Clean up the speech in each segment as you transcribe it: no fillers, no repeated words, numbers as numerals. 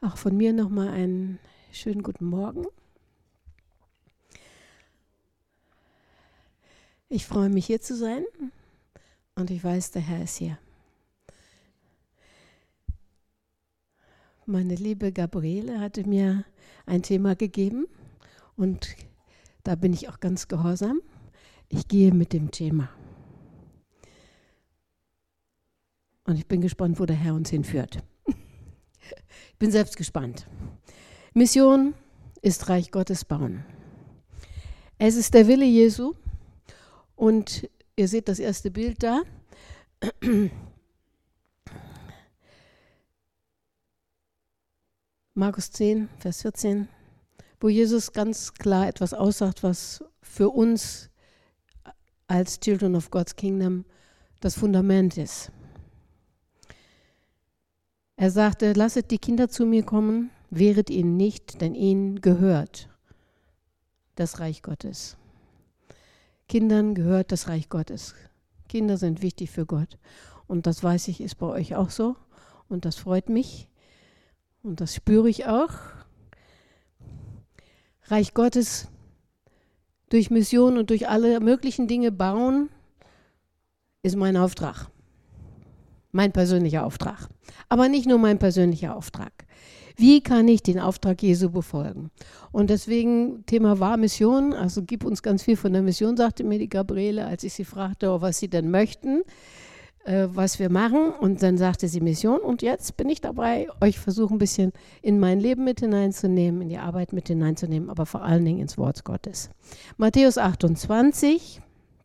Auch von mir nochmal einen schönen guten Morgen. Ich freue mich, hier zu sein und ich weiß, der Herr ist hier. Meine liebe Gabriele hatte mir ein Thema gegeben und da bin ich auch ganz gehorsam. Ich gehe mit dem Thema. Und ich bin gespannt, wo der Herr uns hinführt. Ich bin selbst gespannt. Mission ist Reich Gottes bauen. Es ist der Wille Jesu und ihr seht das erste Bild da. Markus 10, Vers 14, wo Jesus ganz klar etwas aussagt, was für uns als Children of God's Kingdom das Fundament ist. Er sagte, lasset die Kinder zu mir kommen, wehret ihnen nicht, denn ihnen gehört das Reich Gottes. Kindern gehört das Reich Gottes. Kinder sind wichtig für Gott. Und das weiß ich, ist bei euch auch so. Und das freut mich. Und das spüre ich auch. Reich Gottes durch Mission und durch alle möglichen Dinge bauen, ist mein Auftrag. Mein persönlicher Auftrag. Aber nicht nur mein persönlicher Auftrag. Wie kann ich den Auftrag Jesu befolgen? Und deswegen, Thema war Mission, also gib uns ganz viel von der Mission, sagte mir die Gabriele, als ich sie fragte, was sie denn möchten, was wir machen. Und dann sagte sie Mission. Und jetzt bin ich dabei, euch versuchen, ein bisschen in mein Leben mit hineinzunehmen, in die Arbeit mit hineinzunehmen, aber vor allen Dingen ins Wort Gottes. Matthäus 28.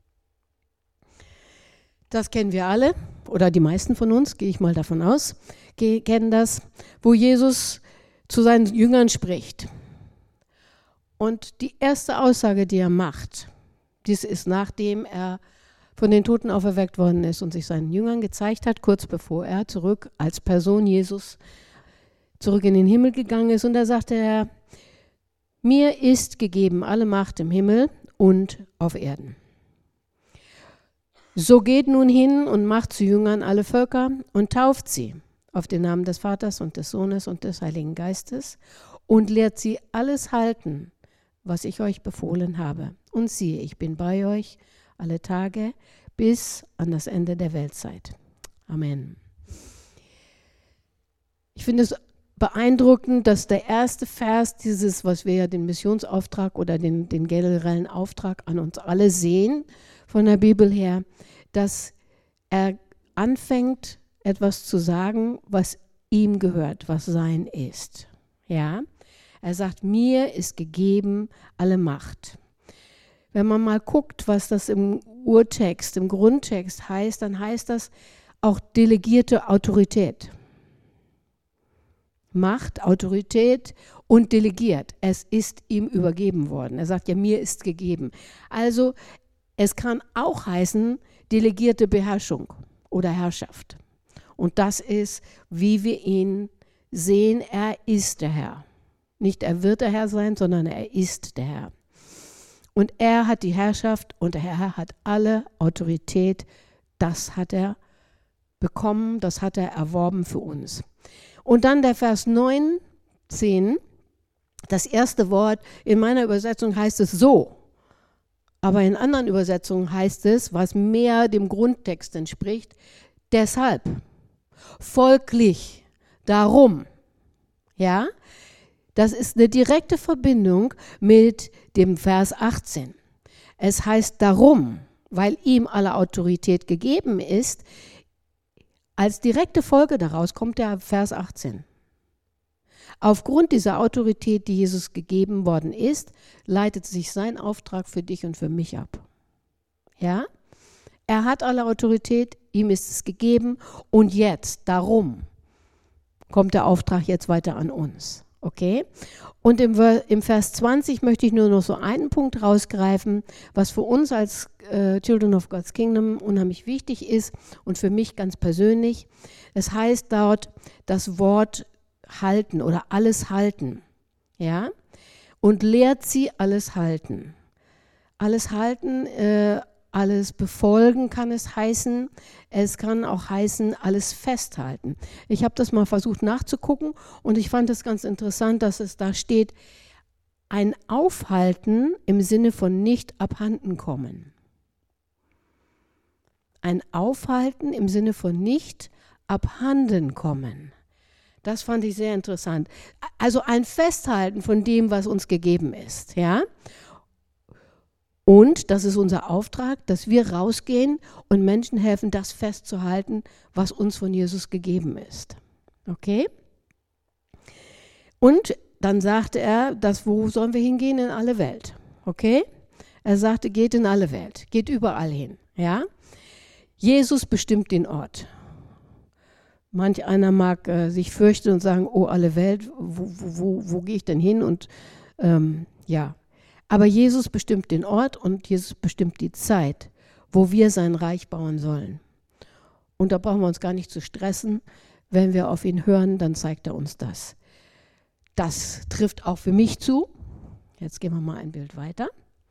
Das kennen wir alle, oder die meisten von uns, gehe ich mal davon aus, kennen das, wo Jesus zu seinen Jüngern spricht. Und die erste Aussage, die er macht, dies ist, nachdem er von den Toten auferweckt worden ist und sich seinen Jüngern gezeigt hat, kurz bevor er zurück als Person Jesus zurück in den Himmel gegangen ist. Und da sagte er, mir ist gegeben alle Macht im Himmel und auf Erden. So geht nun hin und macht zu Jüngern alle Völker und tauft sie auf den Namen des Vaters und des Sohnes und des Heiligen Geistes und lehrt sie alles halten, was ich euch befohlen habe. Und siehe, ich bin bei euch alle Tage bis an das Ende der Weltzeit. Amen. Ich finde es beeindruckend, dass der erste Vers dieses, was wir ja den Missionsauftrag oder den generellen Auftrag an uns alle sehen, von der Bibel her, dass er anfängt, etwas zu sagen, was ihm gehört, was sein ist. Ja? Er sagt, mir ist gegeben alle Macht. Wenn man mal guckt, was das im Urtext, im Grundtext heißt, dann heißt das auch delegierte Autorität. Macht, Autorität und delegiert. Es ist ihm übergeben worden. Er sagt ja, mir ist gegeben. Also es kann auch heißen, delegierte Beherrschung oder Herrschaft. Und das ist, wie wir ihn sehen, er ist der Herr. Nicht er wird der Herr sein, sondern er ist der Herr. Und er hat die Herrschaft und der Herr hat alle Autorität. Das hat er bekommen, das hat er erworben für uns. Und dann der Vers 9, 10, das erste Wort, in meiner Übersetzung heißt es so. Aber in anderen Übersetzungen heißt es, was mehr dem Grundtext entspricht, deshalb, folglich, darum. Ja, das ist eine direkte Verbindung mit dem Vers 18. Es heißt darum, weil ihm alle Autorität gegeben ist, als direkte Folge daraus kommt der Vers 18. Aufgrund dieser Autorität, die Jesus gegeben worden ist, leitet sich sein Auftrag für dich und für mich ab. Ja? Er hat alle Autorität, ihm ist es gegeben und jetzt, darum, kommt der Auftrag jetzt weiter an uns. Okay? Und im Vers 20 möchte ich nur noch so einen Punkt rausgreifen, was für uns als Children of God's Kingdom unheimlich wichtig ist und für mich ganz persönlich. Es heißt dort das Wort halten oder alles halten. Ja? Und lehrt sie alles halten. Alles halten alles befolgen kann es heißen. Es kann auch heißen, alles festhalten. Ich habe das mal versucht nachzugucken und ich fand es ganz interessant, dass es da steht, ein Aufhalten im Sinne von nicht abhanden kommen. Ein Aufhalten im Sinne von nicht abhanden kommen. Das fand ich sehr interessant. Also ein Festhalten von dem, was uns gegeben ist. Ja? Und das ist unser Auftrag, dass wir rausgehen und Menschen helfen, das festzuhalten, was uns von Jesus gegeben ist. Okay? Und dann sagte er, wo sollen wir hingehen? In alle Welt. Okay? Er sagte, geht in alle Welt, geht überall hin. Ja? Jesus bestimmt den Ort. Manch einer mag sich fürchten und sagen, oh, alle Welt, wo gehe ich denn hin? Und ja, aber Jesus bestimmt den Ort und Jesus bestimmt die Zeit, wo wir sein Reich bauen sollen. Und da brauchen wir uns gar nicht zu stressen. Wenn wir auf ihn hören, dann zeigt er uns das. Das trifft auch für mich zu. Jetzt gehen wir mal ein Bild weiter.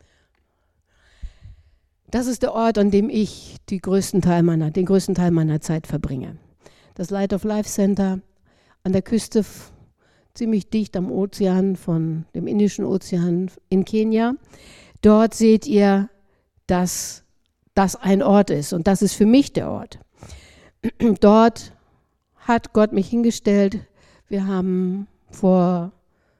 Das ist der Ort, an dem ich den größten Teil meiner Zeit verbringe. Das Light of Life Center an der Küste, ziemlich dicht am Ozean, von dem Indischen Ozean in Kenia. Dort seht ihr, dass das ein Ort ist und das ist für mich der Ort. Dort hat Gott mich hingestellt. Wir haben vor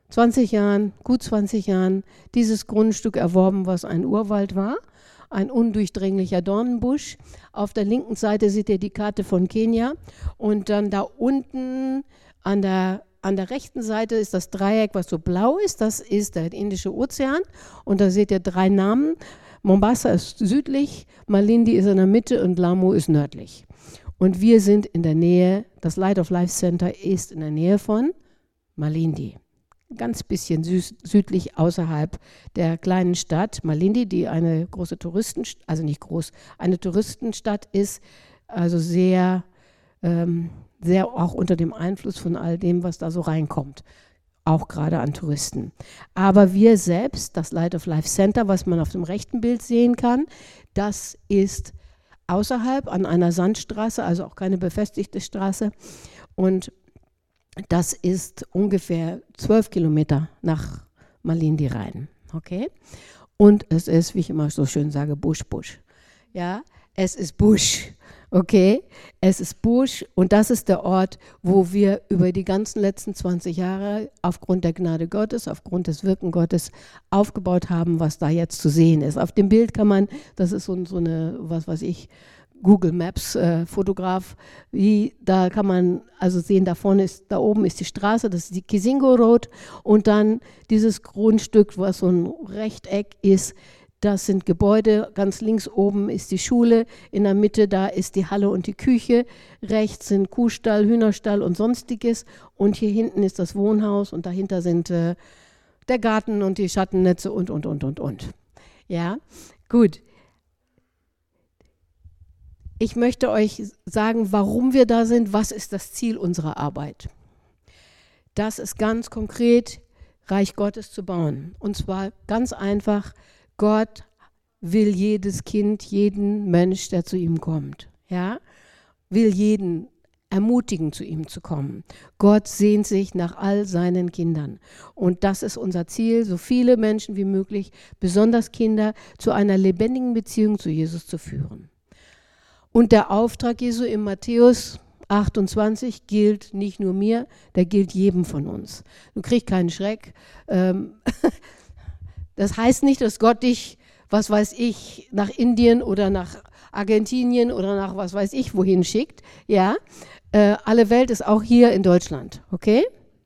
gut 20 Jahren, dieses Grundstück erworben, was ein Urwald war, ein undurchdringlicher Dornenbusch. Auf der linken Seite seht ihr die Karte von Kenia und dann da unten an der rechten Seite ist das Dreieck, was so blau ist, das ist der Indische Ozean und da seht ihr 3 Namen. Mombasa ist südlich, Malindi ist in der Mitte und Lamu ist nördlich. Und wir sind in der Nähe, das Light of Life Center ist in der Nähe von Malindi. Ganz bisschen südlich außerhalb der kleinen Stadt Malindi, die eine große Touristenstadt, also nicht groß, eine Touristenstadt ist, also sehr auch unter dem Einfluss von all dem, was da so reinkommt, auch gerade an Touristen. Aber wir selbst, das Light of Life Center, was man auf dem rechten Bild sehen kann, das ist außerhalb an einer Sandstraße, also auch keine befestigte Straße und das ist ungefähr 12 Kilometer nach Malindi rein. Okay? Und es ist, wie ich immer so schön sage, Busch. Ja, es ist Busch. Okay? Es ist Busch und das ist der Ort, wo wir über die ganzen letzten 20 Jahre aufgrund der Gnade Gottes, aufgrund des Wirken Gottes aufgebaut haben, was da jetzt zu sehen ist. Auf dem Bild kann man, das ist so eine, was weiß ich, Google Maps Fotograf, da kann man also sehen, da oben ist die Straße, das ist die Kisingo Road und dann dieses Grundstück, was so ein Rechteck ist, das sind Gebäude, ganz links oben ist die Schule, in der Mitte da ist die Halle und die Küche, rechts sind Kuhstall, Hühnerstall und sonstiges und hier hinten ist das Wohnhaus und dahinter sind der Garten und die Schattennetze und. Ja, gut. Ich möchte euch sagen, warum wir da sind, was ist das Ziel unserer Arbeit. Das ist ganz konkret, Reich Gottes zu bauen. Und zwar ganz einfach, Gott will jedes Kind, jeden Mensch, der zu ihm kommt, ja, will jeden ermutigen, zu ihm zu kommen. Gott sehnt sich nach all seinen Kindern. Und das ist unser Ziel, so viele Menschen wie möglich, besonders Kinder, zu einer lebendigen Beziehung zu Jesus zu führen. Und der Auftrag Jesu in Matthäus 28 gilt nicht nur mir, der gilt jedem von uns. Du kriegst keinen Schreck. Das heißt nicht, dass Gott dich, was weiß ich, nach Indien oder nach Argentinien oder nach was weiß ich wohin schickt. Ja, alle Welt ist auch hier in Deutschland, okay?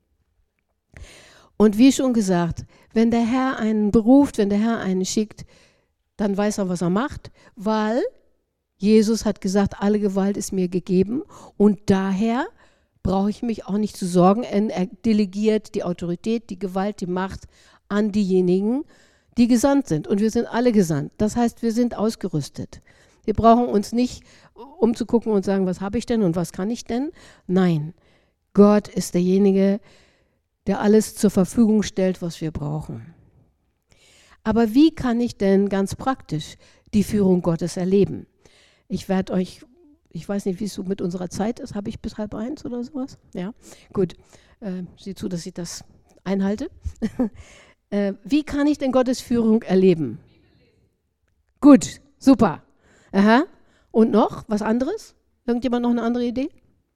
Und wie schon gesagt, wenn der Herr einen beruft, wenn der Herr einen schickt, dann weiß er, was er macht, weil Jesus hat gesagt, alle Gewalt ist mir gegeben und daher brauche ich mich auch nicht zu sorgen. Er delegiert die Autorität, die Gewalt, die Macht an diejenigen, die gesandt sind. Und wir sind alle gesandt. Das heißt, wir sind ausgerüstet. Wir brauchen uns nicht umzugucken und sagen, was habe ich denn und was kann ich denn? Nein, Gott ist derjenige, der alles zur Verfügung stellt, was wir brauchen. Aber wie kann ich denn ganz praktisch die Führung Gottes erleben. Ich weiß nicht, wie es so mit unserer Zeit ist, habe ich bis 12:30 oder sowas? Ja, gut. Sieh zu, dass ich das einhalte. Wie kann ich denn Gottes Führung erleben? Gut, super. Aha. Und noch was anderes? Irgendjemand noch eine andere Idee?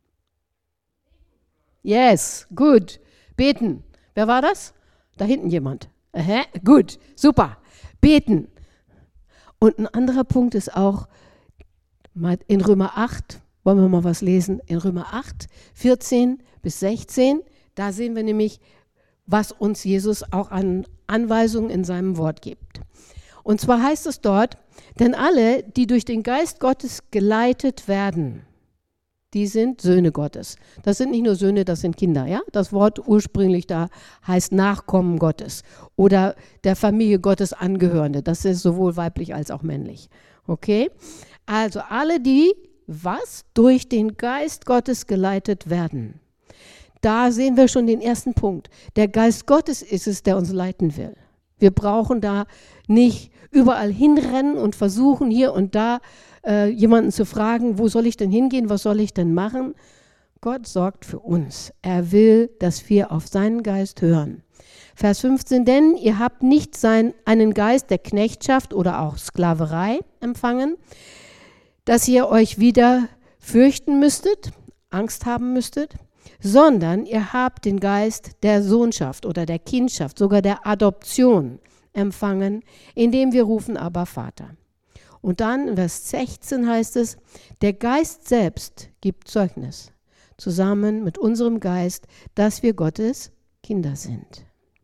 Yes, gut. Beten. Wer war das? Da hinten jemand. Aha, gut, super. Beten. Und ein anderer Punkt ist auch, in Römer 8, wollen wir mal was lesen, in Römer 8, 14 bis 16, da sehen wir nämlich, was uns Jesus auch an Anweisungen in seinem Wort gibt. Und zwar heißt es dort, denn alle, die durch den Geist Gottes geleitet werden, die sind Söhne Gottes. Das sind nicht nur Söhne, das sind Kinder. Ja? Das Wort ursprünglich da heißt Nachkommen Gottes oder der Familie Gottes Angehörende. Das ist sowohl weiblich als auch männlich. Okay? Also alle, die durch den Geist Gottes geleitet werden. Da sehen wir schon den ersten Punkt. Der Geist Gottes ist es, der uns leiten will. Wir brauchen da nicht überall hinrennen und versuchen hier und da jemanden zu fragen, wo soll ich denn hingehen, was soll ich denn machen? Gott sorgt für uns. Er will, dass wir auf seinen Geist hören. Vers 15, denn ihr habt nicht einen Geist der Knechtschaft oder auch Sklaverei empfangen, dass ihr euch wieder fürchten müsstet, Angst haben müsstet, sondern ihr habt den Geist der Sohnschaft oder der Kindschaft, sogar der Adoption empfangen, indem wir rufen, aber Vater. Und dann in Vers 16 heißt es, der Geist selbst gibt Zeugnis, zusammen mit unserem Geist, dass wir Gottes Kinder sind.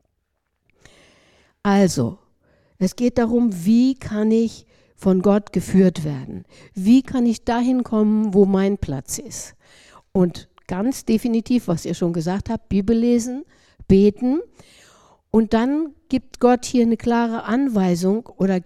Also, es geht darum, wie kann ich von Gott geführt werden? Wie kann ich dahin kommen, wo mein Platz ist? Und ganz definitiv, was ihr schon gesagt habt, Bibel lesen, beten. Und dann gibt Gott hier eine klare Anweisung oder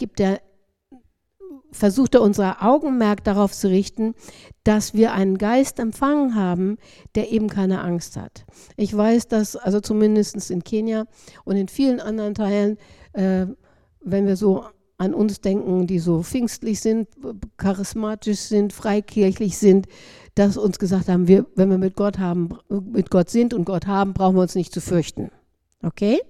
versucht er unser Augenmerk darauf zu richten, dass wir einen Geist empfangen haben, der eben keine Angst hat. Ich weiß, dass also zumindest in Kenia und in vielen anderen Teilen, wenn wir so an uns denken, die so pfingstlich sind, charismatisch sind, freikirchlich sind, dass uns gesagt haben, wenn wir mit Gott sind und Gott haben, brauchen wir uns nicht zu fürchten. Okay?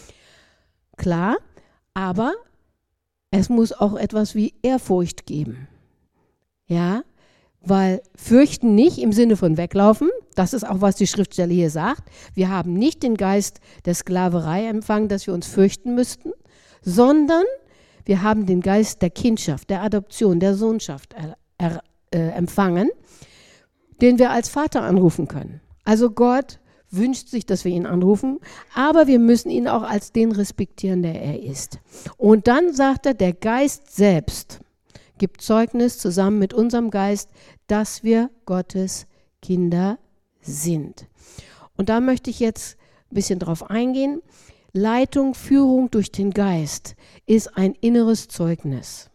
Klar, aber es muss auch etwas wie Ehrfurcht geben. Ja, weil fürchten nicht im Sinne von weglaufen, das ist auch, was die Schriftstelle hier sagt. Wir haben nicht den Geist der Sklaverei empfangen, dass wir uns fürchten müssten, sondern wir haben den Geist der Kindschaft, der Adoption, der Sohnschaft empfangen, den wir als Vater anrufen können. Also Gott wünscht sich, dass wir ihn anrufen, aber wir müssen ihn auch als den respektieren, der er ist. Und dann sagt er, der Geist selbst gibt Zeugnis zusammen mit unserem Geist, dass wir Gottes Kinder sind. Und da möchte ich jetzt ein bisschen drauf eingehen. Leitung, Führung durch den Geist ist ein inneres Zeugnis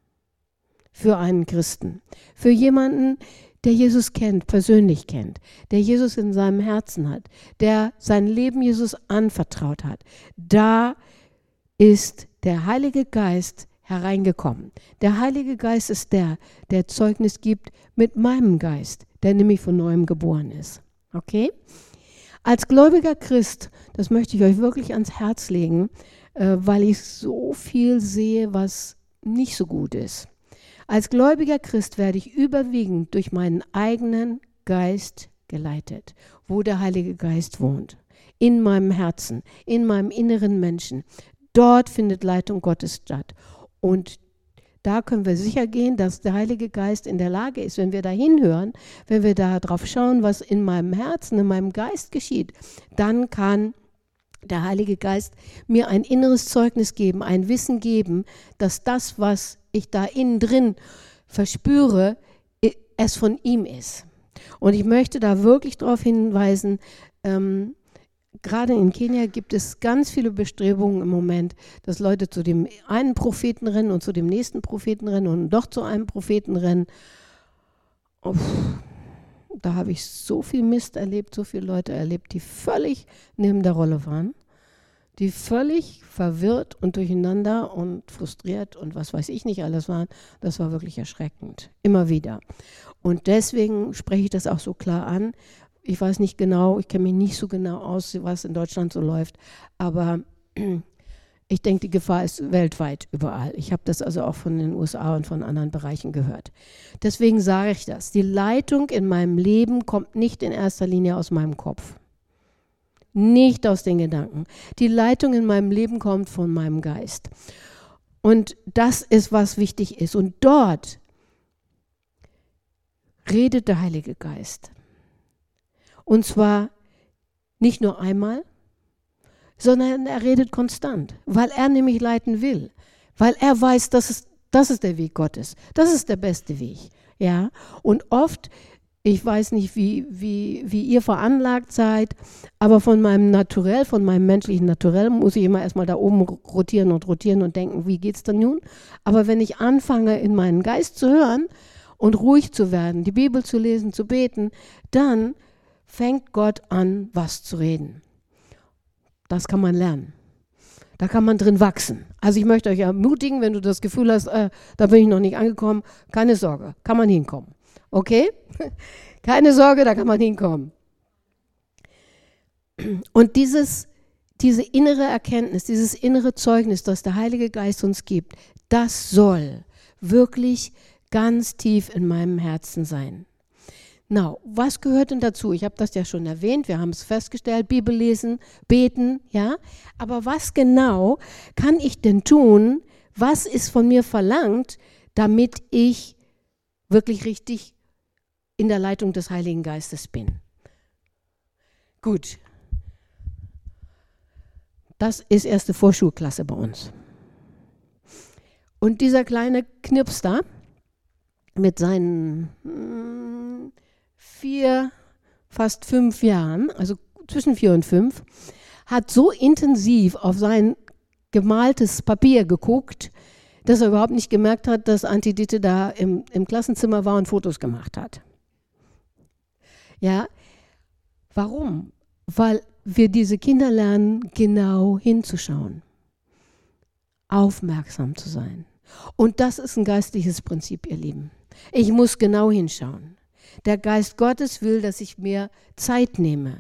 für einen Christen, für jemanden, der Jesus kennt, persönlich kennt, der Jesus in seinem Herzen hat, der sein Leben Jesus anvertraut hat. Da ist der Heilige Geist hereingekommen. Der Heilige Geist ist der Zeugnis gibt mit meinem Geist, der nämlich von neuem geboren ist. Okay? Als gläubiger Christ, das möchte ich euch wirklich ans Herz legen, weil ich so viel sehe, was nicht so gut ist. Als gläubiger Christ werde ich überwiegend durch meinen eigenen Geist geleitet, wo der Heilige Geist wohnt. In meinem Herzen, in meinem inneren Menschen. Dort findet Leitung Gottes statt. Und da können wir sicher gehen, dass der Heilige Geist in der Lage ist, wenn wir da hinhören, wenn wir da drauf schauen, was in meinem Herzen, in meinem Geist geschieht, dann kann der Heilige Geist mir ein inneres Zeugnis geben, ein Wissen geben, dass das, was ich da innen drin verspüre, es von ihm ist. Und ich möchte da wirklich darauf hinweisen, gerade in Kenia gibt es ganz viele Bestrebungen im Moment, dass Leute zu dem einen Propheten rennen und zu dem nächsten Propheten rennen und doch zu einem Propheten rennen. Da habe ich so viel Mist erlebt, so viele Leute erlebt, die völlig neben der Rolle waren, die völlig verwirrt und durcheinander und frustriert und was weiß ich nicht alles waren. Das war wirklich erschreckend, immer wieder. Und deswegen spreche ich das auch so klar an. Ich weiß nicht genau, ich kenne mich nicht so genau aus, was in Deutschland so läuft, aber ich denke, die Gefahr ist weltweit überall. Ich habe das also auch von den USA und von anderen Bereichen gehört. Deswegen sage ich das. Die Leitung in meinem Leben kommt nicht in erster Linie aus meinem Kopf. Nicht aus den Gedanken. Die Leitung in meinem Leben kommt von meinem Geist. Und das ist, was wichtig ist. Und dort redet der Heilige Geist. Und zwar nicht nur einmal, sondern er redet konstant, weil er nämlich leiten will, weil er weiß, das ist der Weg Gottes, das ist der beste Weg. Ja? Und oft, ich weiß nicht, wie ihr veranlagt seid, aber von meinem Naturell, von meinem menschlichen Naturell muss ich immer erstmal da oben rotieren und denken, wie geht's denn nun? Aber wenn ich anfange, in meinen Geist zu hören und ruhig zu werden, die Bibel zu lesen, zu beten, dann fängt Gott an, was zu reden. Das kann man lernen. Da kann man drin wachsen. Also ich möchte euch ermutigen, wenn du das Gefühl hast, da bin ich noch nicht angekommen, keine Sorge, kann man hinkommen. Okay? Keine Sorge, da kann man hinkommen. Und diese innere Erkenntnis, dieses innere Zeugnis, das der Heilige Geist uns gibt, das soll wirklich ganz tief in meinem Herzen sein. Now, was gehört denn dazu? Ich habe das ja schon erwähnt, wir haben es festgestellt, Bibel lesen, beten, ja. Aber was genau kann ich denn tun? Was ist von mir verlangt, damit ich wirklich richtig in der Leitung des Heiligen Geistes bin? Gut. Das ist erste Vorschulklasse bei uns. Und dieser kleine Knirps da mit seinen 4, fast 5 Jahren, also zwischen 4 und 5, hat so intensiv auf sein gemaltes Papier geguckt, dass er überhaupt nicht gemerkt hat, dass Antidite da im Klassenzimmer war und Fotos gemacht hat. Ja, warum? Weil wir diese Kinder lernen, genau hinzuschauen, aufmerksam zu sein. Und das ist ein geistliches Prinzip, ihr Lieben. Ich muss genau hinschauen. Der Geist Gottes will, dass ich mir Zeit nehme.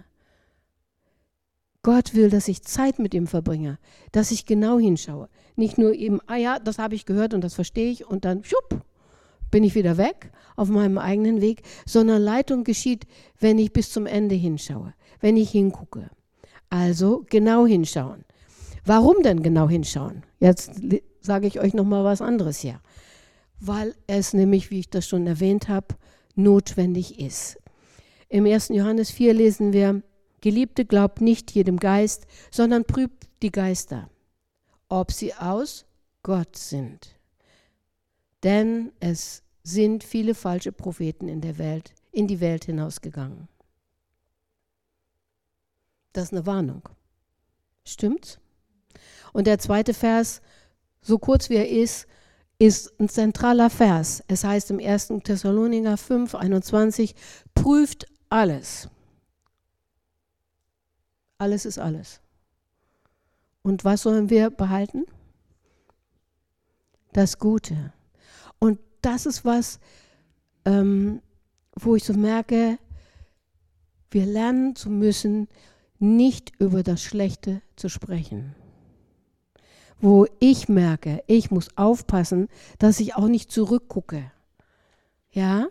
Gott will, dass ich Zeit mit ihm verbringe, dass ich genau hinschaue. Nicht nur eben, ja, das habe ich gehört und das verstehe ich und dann schupp, bin ich wieder weg auf meinem eigenen Weg, sondern Leitung geschieht, wenn ich bis zum Ende hinschaue, wenn ich hingucke. Also genau hinschauen. Warum denn genau hinschauen? Jetzt sage ich euch nochmal was anderes hier. Weil es nämlich, wie ich das schon erwähnt habe, notwendig ist. Im 1. Johannes 4 lesen wir, Geliebte, glaubt nicht jedem Geist, sondern prüft die Geister, ob sie aus Gott sind. Denn es sind viele falsche Propheten in die Welt hinausgegangen. Das ist eine Warnung. Stimmt's? Und der zweite Vers, so kurz wie er ist ein zentraler Vers. Es heißt im 1. Thessalonicher 5, 21, prüft alles. Alles ist alles. Und was sollen wir behalten? Das Gute. Und das ist was, wo ich so merke, wir lernen zu müssen, nicht über das Schlechte zu sprechen. Wo ich merke, ich muss aufpassen, dass ich auch nicht zurückgucke. Ja?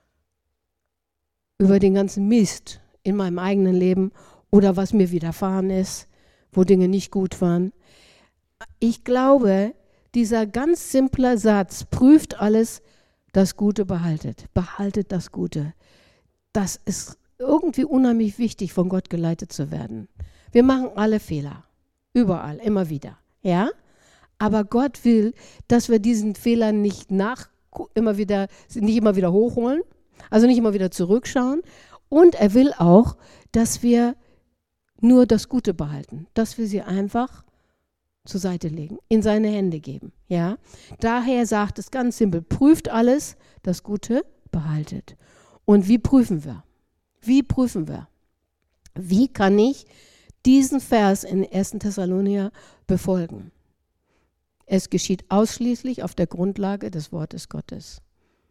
Über den ganzen Mist in meinem eigenen Leben oder was mir widerfahren ist, wo Dinge nicht gut waren. Ich glaube, dieser ganz simple Satz, prüft alles, das Gute behaltet. Behaltet das Gute. Das ist irgendwie unheimlich wichtig, von Gott geleitet zu werden. Wir machen alle Fehler. Überall, immer wieder. Ja? Aber Gott will, dass wir diesen Fehler nicht immer wieder hochholen, also nicht immer wieder zurückschauen. Und er will auch, dass wir nur das Gute behalten, dass wir sie einfach zur Seite legen, in seine Hände geben. Ja? Daher sagt es ganz simpel, prüft alles, das Gute behaltet. Und wie prüfen wir? Wie prüfen wir? Wie kann ich diesen Vers in 1. Thessalonicher befolgen. Es geschieht ausschließlich auf der Grundlage des Wortes Gottes.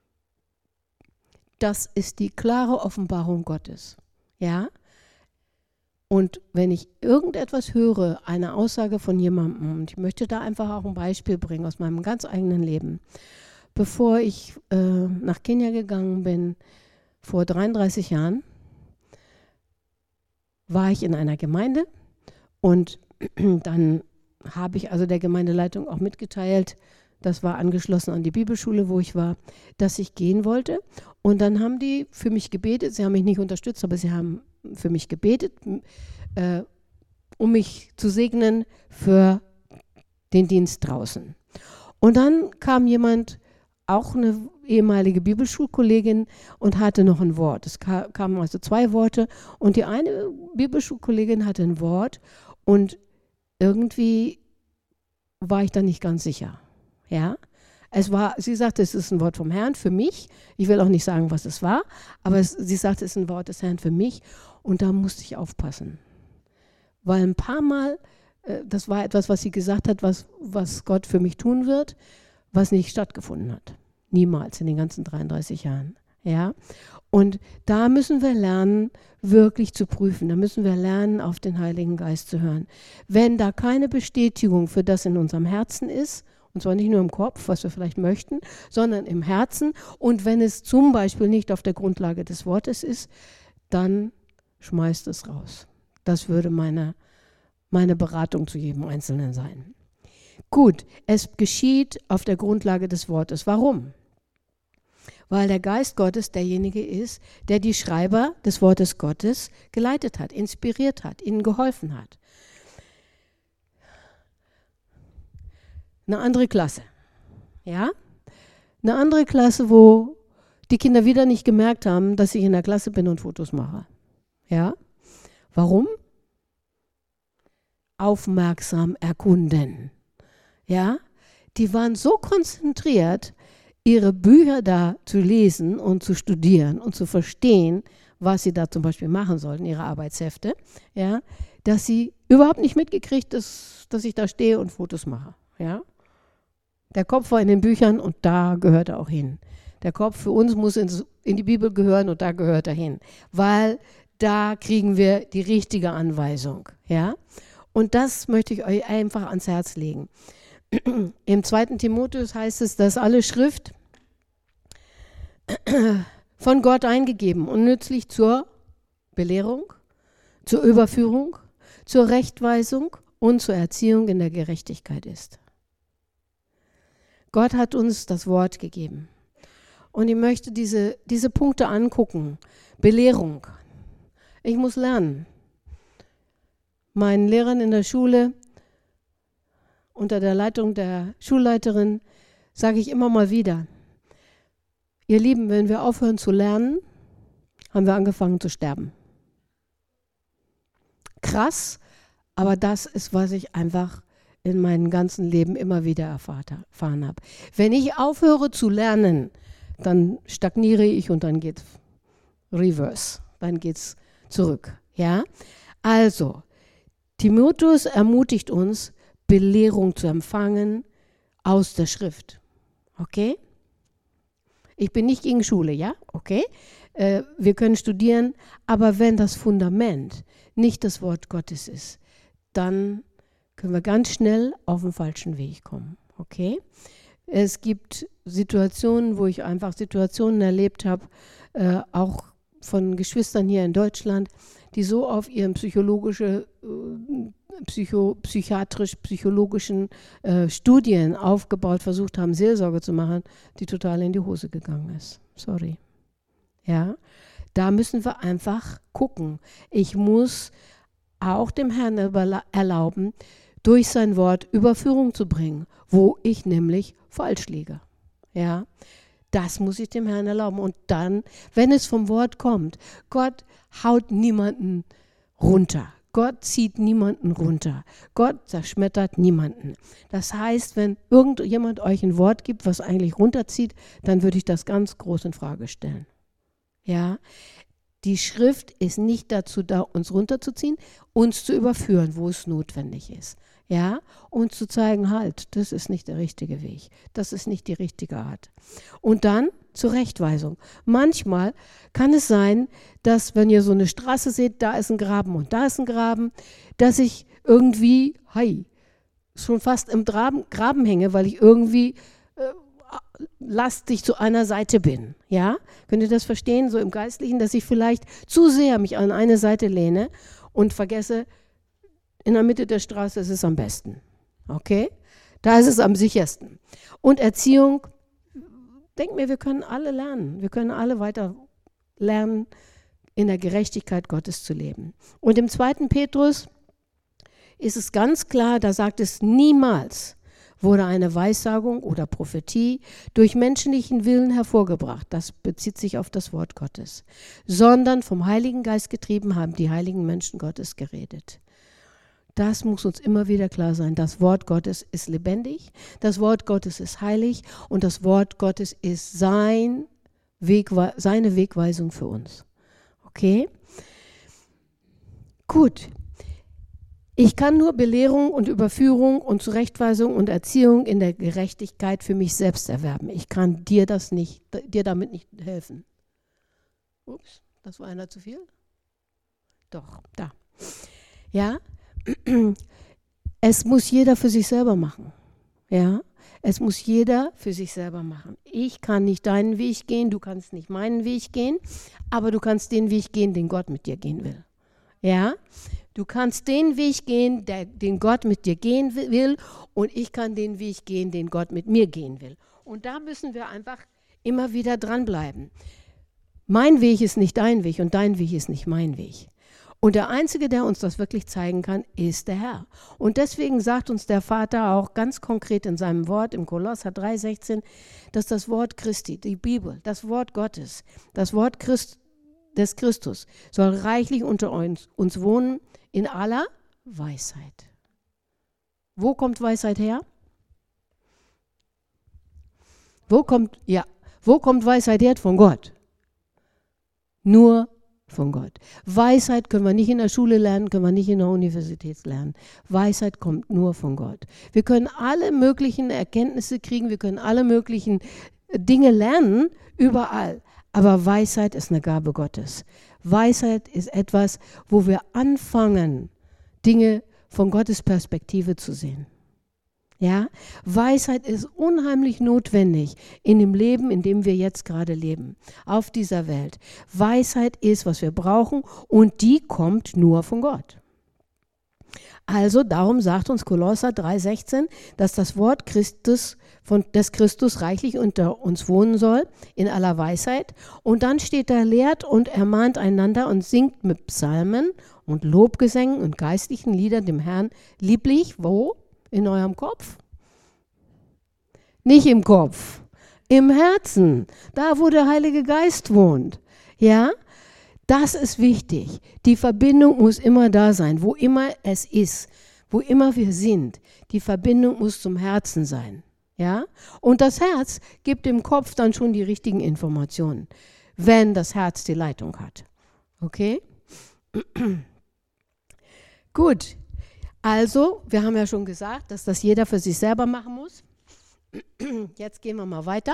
Das ist die klare Offenbarung Gottes. Ja? Und wenn ich irgendetwas höre, eine Aussage von jemandem, und ich möchte da einfach auch ein Beispiel bringen aus meinem ganz eigenen Leben. Bevor ich nach Kenia gegangen bin, vor 33 Jahren, war ich in einer Gemeinde und dann habe ich also der Gemeindeleitung auch mitgeteilt, das war angeschlossen an die Bibelschule, wo ich war, dass ich gehen wollte. Und dann haben die für mich gebetet, sie haben mich nicht unterstützt, aber sie haben für mich gebetet, um mich zu segnen für den Dienst draußen. Und dann kam jemand, auch eine ehemalige Bibelschulkollegin, und hatte noch ein Wort. Es kamen also 2 Worte und die eine Bibelschulkollegin hatte ein Wort und irgendwie war ich da nicht ganz sicher. Ja? Sie sagte, es ist ein Wort vom Herrn für mich. Ich will auch nicht sagen, was es war, aber sie sagte, es ist ein Wort des Herrn für mich und da musste ich aufpassen. Weil ein paar Mal, das war etwas, was sie gesagt hat, was Gott für mich tun wird, was nicht stattgefunden hat. Niemals in den ganzen 33 Jahren. Ja? Und da müssen wir lernen, wirklich zu prüfen. Da müssen wir lernen, auf den Heiligen Geist zu hören. Wenn da keine Bestätigung für das in unserem Herzen ist, und zwar nicht nur im Kopf, was wir vielleicht möchten, sondern im Herzen, und wenn es zum Beispiel nicht auf der Grundlage des Wortes ist, dann schmeißt es raus. Das würde meine Beratung zu jedem Einzelnen sein. Gut, es geschieht auf der Grundlage des Wortes. Warum? Weil der Geist Gottes derjenige ist, der die Schreiber des Wortes Gottes geleitet hat, inspiriert hat, ihnen geholfen hat. Eine andere Klasse. Ja? Eine andere Klasse, wo die Kinder wieder nicht gemerkt haben, dass ich in der Klasse bin und Fotos mache. Ja? Warum? Aufmerksam erkunden. Ja? Die waren so konzentriert, ihre Bücher da zu lesen und zu studieren und zu verstehen, was sie da zum Beispiel machen sollten, ihre Arbeitshefte, ja, dass sie überhaupt nicht mitgekriegt, dass ich da stehe und Fotos mache. Ja. Der Kopf war in den Büchern und da gehört er auch hin. Der Kopf für uns muss in die Bibel gehören und da gehört er hin, weil da kriegen wir die richtige Anweisung. Ja. Und das möchte ich euch einfach ans Herz legen. Im 2. Timotheus heißt es, dass alle Schrift von Gott eingegeben und nützlich zur Belehrung, zur Überführung, zur Rechtweisung und zur Erziehung in der Gerechtigkeit ist. Gott hat uns das Wort gegeben. Und ich möchte diese Punkte angucken. Belehrung. Ich muss lernen. Meinen Lehrern in der Schule, unter der Leitung der Schulleiterin, sage ich immer mal wieder, ihr Lieben, wenn wir aufhören zu lernen, haben wir angefangen zu sterben. Krass, aber das ist, was ich einfach in meinem ganzen Leben immer wieder erfahren habe. Wenn ich aufhöre zu lernen, dann stagniere ich und dann geht's reverse, dann geht's zurück. Ja? Also, Timotheus ermutigt uns, Belehrung zu empfangen aus der Schrift. Okay? Ich bin nicht gegen Schule, ja? Okay? Wir können studieren, aber wenn das Fundament nicht das Wort Gottes ist, dann können wir ganz schnell auf den falschen Weg kommen. Okay? Es gibt Situationen, wo ich einfach Situationen erlebt habe, auch von Geschwistern hier in Deutschland, die so auf ihren psychiatrisch-psychologischen Studien aufgebaut versucht haben, Seelsorge zu machen, die total in die Hose gegangen ist. Sorry. Ja, da müssen wir einfach gucken. Ich muss auch dem Herrn erlauben, durch sein Wort Überführung zu bringen, wo ich nämlich falsch liege. Ja, das muss ich dem Herrn erlauben. Und dann, wenn es vom Wort kommt, Gott haut niemanden runter. Gott zieht niemanden runter. Gott zerschmettert niemanden. Das heißt, wenn irgendjemand euch ein Wort gibt, was eigentlich runterzieht, dann würde ich das ganz groß in Frage stellen. Ja, Die Schrift ist nicht dazu da, uns runterzuziehen, uns zu überführen, wo es notwendig ist. Ja, und zu zeigen, halt, das ist nicht der richtige Weg, das ist nicht die richtige Art. Und dann Zurechtweisung. Manchmal kann es sein, dass, wenn ihr so eine Straße seht, da ist ein Graben und da ist ein Graben, dass ich irgendwie, schon fast im Graben hänge, weil ich irgendwie lastig zu einer Seite bin. Ja, könnt ihr das verstehen, so im Geistlichen, dass ich vielleicht zu sehr mich an eine Seite lehne und vergesse, in der Mitte der Straße ist es am besten. Okay? Da ist es am sichersten. Und Erziehung, denk mir, wir können alle lernen. Wir können alle weiter lernen, in der Gerechtigkeit Gottes zu leben. Und im 2. Petrus ist es ganz klar, da sagt es, niemals wurde eine Weissagung oder Prophetie durch menschlichen Willen hervorgebracht. Das bezieht sich auf das Wort Gottes. Sondern vom Heiligen Geist getrieben haben die heiligen Menschen Gottes geredet. Das muss uns immer wieder klar sein. Das Wort Gottes ist lebendig, das Wort Gottes ist heilig und das Wort Gottes ist seine Wegweisung für uns. Okay? Gut. Ich kann nur Belehrung und Überführung und Zurechtweisung und Erziehung in der Gerechtigkeit für mich selbst erwerben. Ich kann dir damit nicht helfen. Ups, das war einer zu viel? Doch, da. Ja? Es muss jeder für sich selber machen. Ja, es muss jeder für sich selber machen. Ich kann nicht deinen Weg gehen, du kannst nicht meinen Weg gehen, aber du kannst den Weg gehen, den Gott mit dir gehen will. Ja, du kannst den Weg gehen, den Gott mit dir gehen will, und ich kann den Weg gehen, den Gott mit mir gehen will. Und da müssen wir einfach immer wieder dranbleiben. Mein Weg ist nicht dein Weg und dein Weg ist nicht mein Weg. Und der Einzige, der uns das wirklich zeigen kann, ist der Herr. Und deswegen sagt uns der Vater auch ganz konkret in seinem Wort, im Kolosser 3,16, dass das Wort Christi, die Bibel, das Wort Gottes, das Wort des Christus soll reichlich unter uns wohnen in aller Weisheit. Wo kommt Weisheit her? Wo kommt Weisheit her? Von Gott. Nur von Gott. Weisheit können wir nicht in der Schule lernen, können wir nicht in der Universität lernen. Weisheit kommt nur von Gott. Wir können alle möglichen Erkenntnisse kriegen, wir können alle möglichen Dinge lernen, überall. Aber Weisheit ist eine Gabe Gottes. Weisheit ist etwas, wo wir anfangen, Dinge von Gottes Perspektive zu sehen. Ja? Weisheit ist unheimlich notwendig in dem Leben, in dem wir jetzt gerade leben, auf dieser Welt. Weisheit ist, was wir brauchen, und die kommt nur von Gott. Also darum sagt uns Kolosser 3,16, dass das Wort des Christus reichlich unter uns wohnen soll, in aller Weisheit. Und dann steht da, lehrt und ermahnt einander und singt mit Psalmen und Lobgesängen und geistlichen Liedern dem Herrn lieblich. Wo? In eurem Kopf? Nicht im Kopf, im Herzen, da wo der Heilige Geist wohnt. Ja? Das ist wichtig. Die Verbindung muss immer da sein, wo immer es ist, wo immer wir sind. Die Verbindung muss zum Herzen sein. Ja? Und das Herz gibt dem Kopf dann schon die richtigen Informationen, wenn das Herz die Leitung hat. Okay? Gut. Also, wir haben ja schon gesagt, dass das jeder für sich selber machen muss. Jetzt gehen wir mal weiter.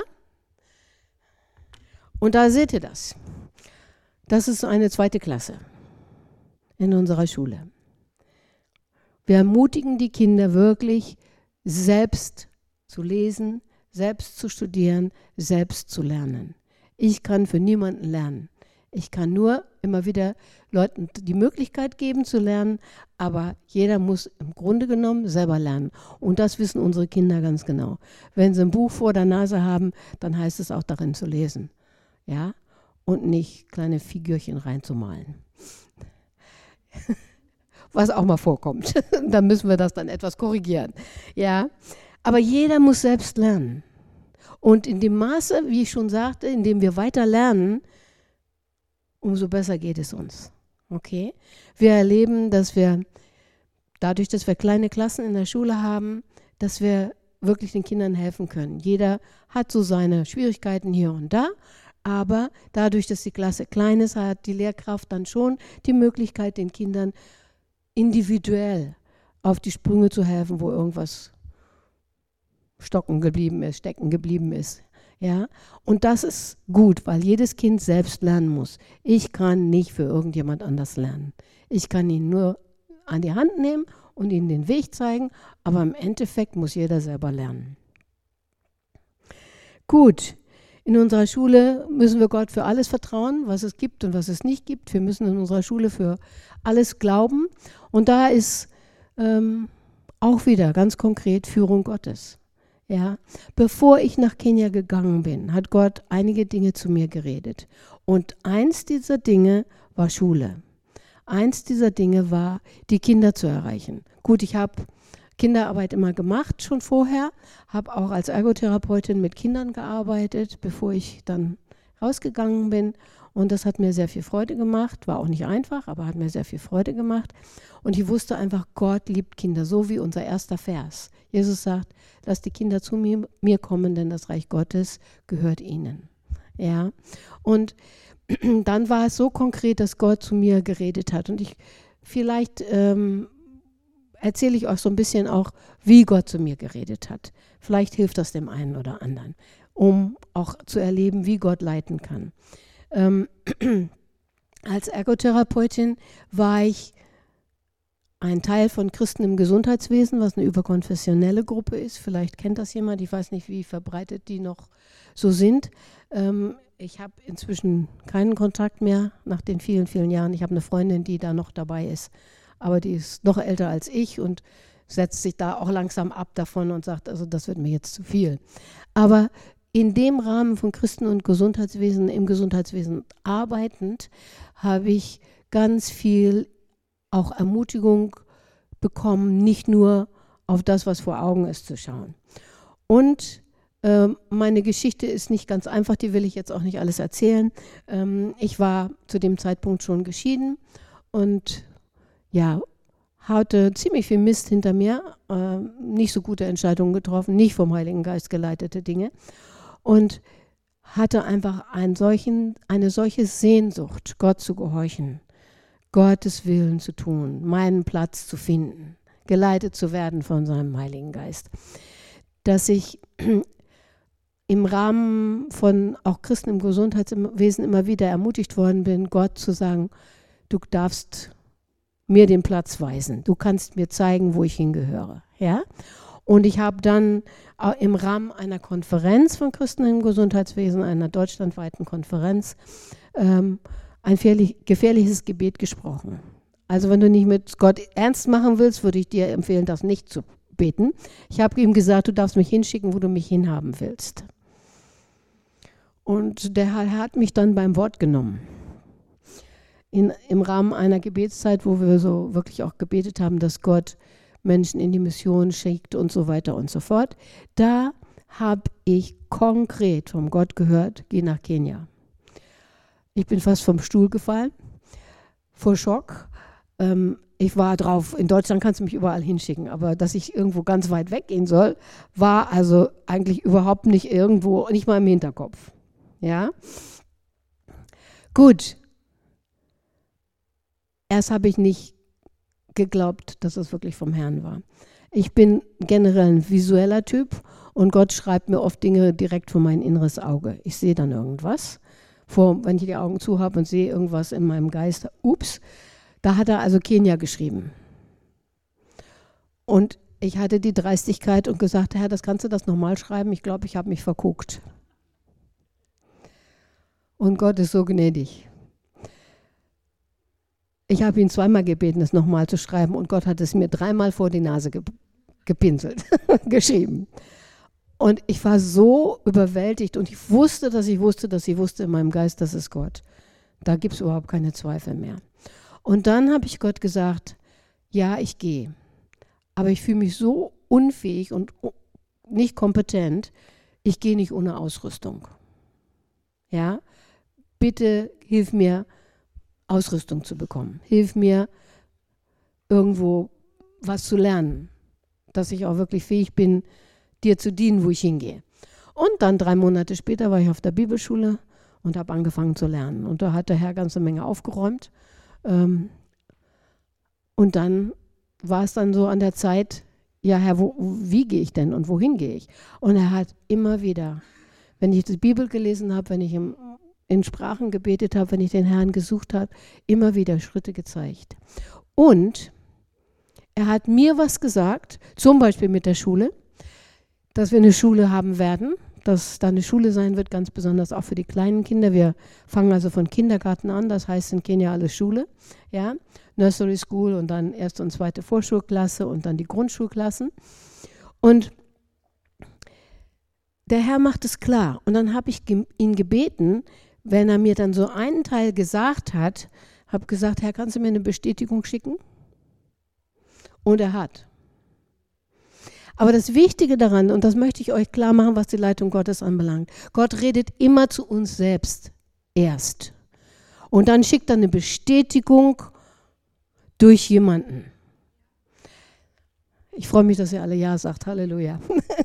Und da seht ihr das. Das ist eine 2. Klasse in unserer Schule. Wir ermutigen die Kinder wirklich, selbst zu lesen, selbst zu studieren, selbst zu lernen. Ich kann für niemanden lernen. Ich kann nur immer wieder Leuten die Möglichkeit geben zu lernen, aber jeder muss im Grunde genommen selber lernen. Und das wissen unsere Kinder ganz genau. Wenn sie ein Buch vor der Nase haben, dann heißt es auch darin zu lesen. Ja? Und nicht kleine Figürchen reinzumalen. Was auch mal vorkommt. Dann müssen wir das dann etwas korrigieren. Ja? Aber jeder muss selbst lernen. Und in dem Maße, wie ich schon sagte, in dem wir weiter lernen, umso besser geht es uns. Okay? Wir erleben, dass wir, dadurch, dass wir kleine Klassen in der Schule haben, dass wir wirklich den Kindern helfen können. Jeder hat so seine Schwierigkeiten hier und da, Aber dadurch, dass die Klasse klein ist, hat die Lehrkraft dann schon die Möglichkeit, den Kindern individuell auf die Sprünge zu helfen, wo irgendwas stecken geblieben ist. Ja? Und das ist gut, weil jedes Kind selbst lernen muss. Ich kann nicht für irgendjemand anders lernen. Ich kann ihn nur an die Hand nehmen und ihnen den Weg zeigen, aber im Endeffekt muss jeder selber lernen. Gut, in unserer Schule müssen wir Gott für alles vertrauen, was es gibt und was es nicht gibt. Wir müssen in unserer Schule für alles glauben. Und da ist auch wieder ganz konkret Führung Gottes. Ja? Bevor ich nach Kenia gegangen bin, hat Gott einige Dinge zu mir geredet. Und eins dieser Dinge war Schule. Eins dieser Dinge war, die Kinder zu erreichen. Gut, ich habe Kinderarbeit immer gemacht, schon vorher, habe auch als Ergotherapeutin mit Kindern gearbeitet, bevor ich dann rausgegangen bin. Und das hat mir sehr viel Freude gemacht, war auch nicht einfach, aber hat mir sehr viel Freude gemacht. Und ich wusste einfach, Gott liebt Kinder, so wie unser erster Vers. Jesus sagt, lasst die Kinder zu mir kommen, denn das Reich Gottes gehört ihnen. Ja? Und dann war es so konkret, dass Gott zu mir geredet hat. Und vielleicht erzähle ich euch so ein bisschen auch, wie Gott zu mir geredet hat. Vielleicht hilft das dem einen oder anderen, um auch zu erleben, wie Gott leiten kann. Als Ergotherapeutin war ich ein Teil von Christen im Gesundheitswesen, was eine überkonfessionelle Gruppe ist. Vielleicht kennt das jemand, ich weiß nicht, wie verbreitet die noch so sind. Ich habe inzwischen keinen Kontakt mehr nach den vielen, vielen Jahren. Ich habe eine Freundin, die da noch dabei ist, aber die ist noch älter als ich und setzt sich da auch langsam ab davon und sagt, also das wird mir jetzt zu viel. Aber in dem Rahmen von Christen und Gesundheitswesen, im Gesundheitswesen arbeitend, habe ich ganz viel auch Ermutigung bekommen, nicht nur auf das, was vor Augen ist, zu schauen. Und meine Geschichte ist nicht ganz einfach, die will ich jetzt auch nicht alles erzählen. Ich war zu dem Zeitpunkt schon geschieden und ja, hatte ziemlich viel Mist hinter mir, nicht so gute Entscheidungen getroffen, nicht vom Heiligen Geist geleitete Dinge und hatte einfach eine solche Sehnsucht, Gott zu gehorchen, Gottes Willen zu tun, meinen Platz zu finden, geleitet zu werden von seinem Heiligen Geist, dass ich im Rahmen von auch Christen im Gesundheitswesen immer wieder ermutigt worden bin, Gott zu sagen, du darfst mir den Platz weisen, du kannst mir zeigen, wo ich hingehöre. Ja? Und ich habe dann im Rahmen einer Konferenz von Christen im Gesundheitswesen, einer deutschlandweiten Konferenz, ein gefährliches Gebet gesprochen. Also wenn du nicht mit Gott ernst machen willst, würde ich dir empfehlen, das nicht zu beten. Ich habe ihm gesagt, du darfst mich hinschicken, wo du mich hinhaben willst. Und der Herr hat mich dann beim Wort genommen. Im Rahmen einer Gebetszeit, wo wir so wirklich auch gebetet haben, dass Gott Menschen in die Mission schickt und so weiter und so fort. Da habe ich konkret vom Gott gehört, geh nach Kenia. Ich bin fast vom Stuhl gefallen, vor Schock. Ich war drauf, in Deutschland kannst du mich überall hinschicken, aber dass ich irgendwo ganz weit weggehen soll, war also eigentlich überhaupt nicht irgendwo, nicht mal im Hinterkopf. Ja? Gut. Erst habe ich nicht geglaubt, dass es wirklich vom Herrn war. Ich bin generell ein visueller Typ und Gott schreibt mir oft Dinge direkt vor mein inneres Auge. Ich sehe dann irgendwas. Wenn ich die Augen zu habe und sehe irgendwas in meinem Geist, ups, da hat er also Kenia geschrieben. Und ich hatte die Dreistigkeit und gesagt, Herr, kannst du das nochmal schreiben? Ich glaube, ich habe mich verguckt. Und Gott ist so gnädig. Ich habe ihn zweimal gebeten, es nochmal zu schreiben und Gott hat es mir 3-mal vor die Nase gepinselt, geschrieben. Und ich war so überwältigt und ich wusste, dass ich wusste in meinem Geist, das ist Gott. Da gibt es überhaupt keine Zweifel mehr. Und dann habe ich Gott gesagt, ja, ich gehe. Aber ich fühle mich so unfähig und nicht kompetent, ich gehe nicht ohne Ausrüstung. Ja, bitte hilf mir, Ausrüstung zu bekommen. Hilf mir, irgendwo was zu lernen, dass ich auch wirklich fähig bin, dir zu dienen, wo ich hingehe. Und dann 3 Monate später war ich auf der Bibelschule und habe angefangen zu lernen. Und da hat der Herr ganze Menge aufgeräumt. Und dann war es dann so an der Zeit, ja Herr, wie gehe ich denn und wohin gehe ich? Und er hat immer wieder, wenn ich die Bibel gelesen habe, wenn ich in Sprachen gebetet habe, wenn ich den Herrn gesucht habe, immer wieder Schritte gezeigt. Und er hat mir was gesagt, zum Beispiel mit der Schule, dass wir eine Schule haben werden, dass da eine Schule sein wird, ganz besonders auch für die kleinen Kinder. Wir fangen also von Kindergarten an, das heißt in Kenia alles Schule, ja, Nursery School und dann erste und zweite Vorschulklasse und dann die Grundschulklassen. Und der Herr macht es klar. Und dann habe ich ihn gebeten, wenn er mir dann so einen Teil gesagt hat, habe gesagt, Herr, kannst du mir eine Bestätigung schicken? Und er hat. Aber das Wichtige daran, und das möchte ich euch klar machen, was die Leitung Gottes anbelangt, Gott redet immer zu uns selbst erst. Und dann schickt er eine Bestätigung durch jemanden. Ich freue mich, dass ihr alle Ja sagt. Halleluja.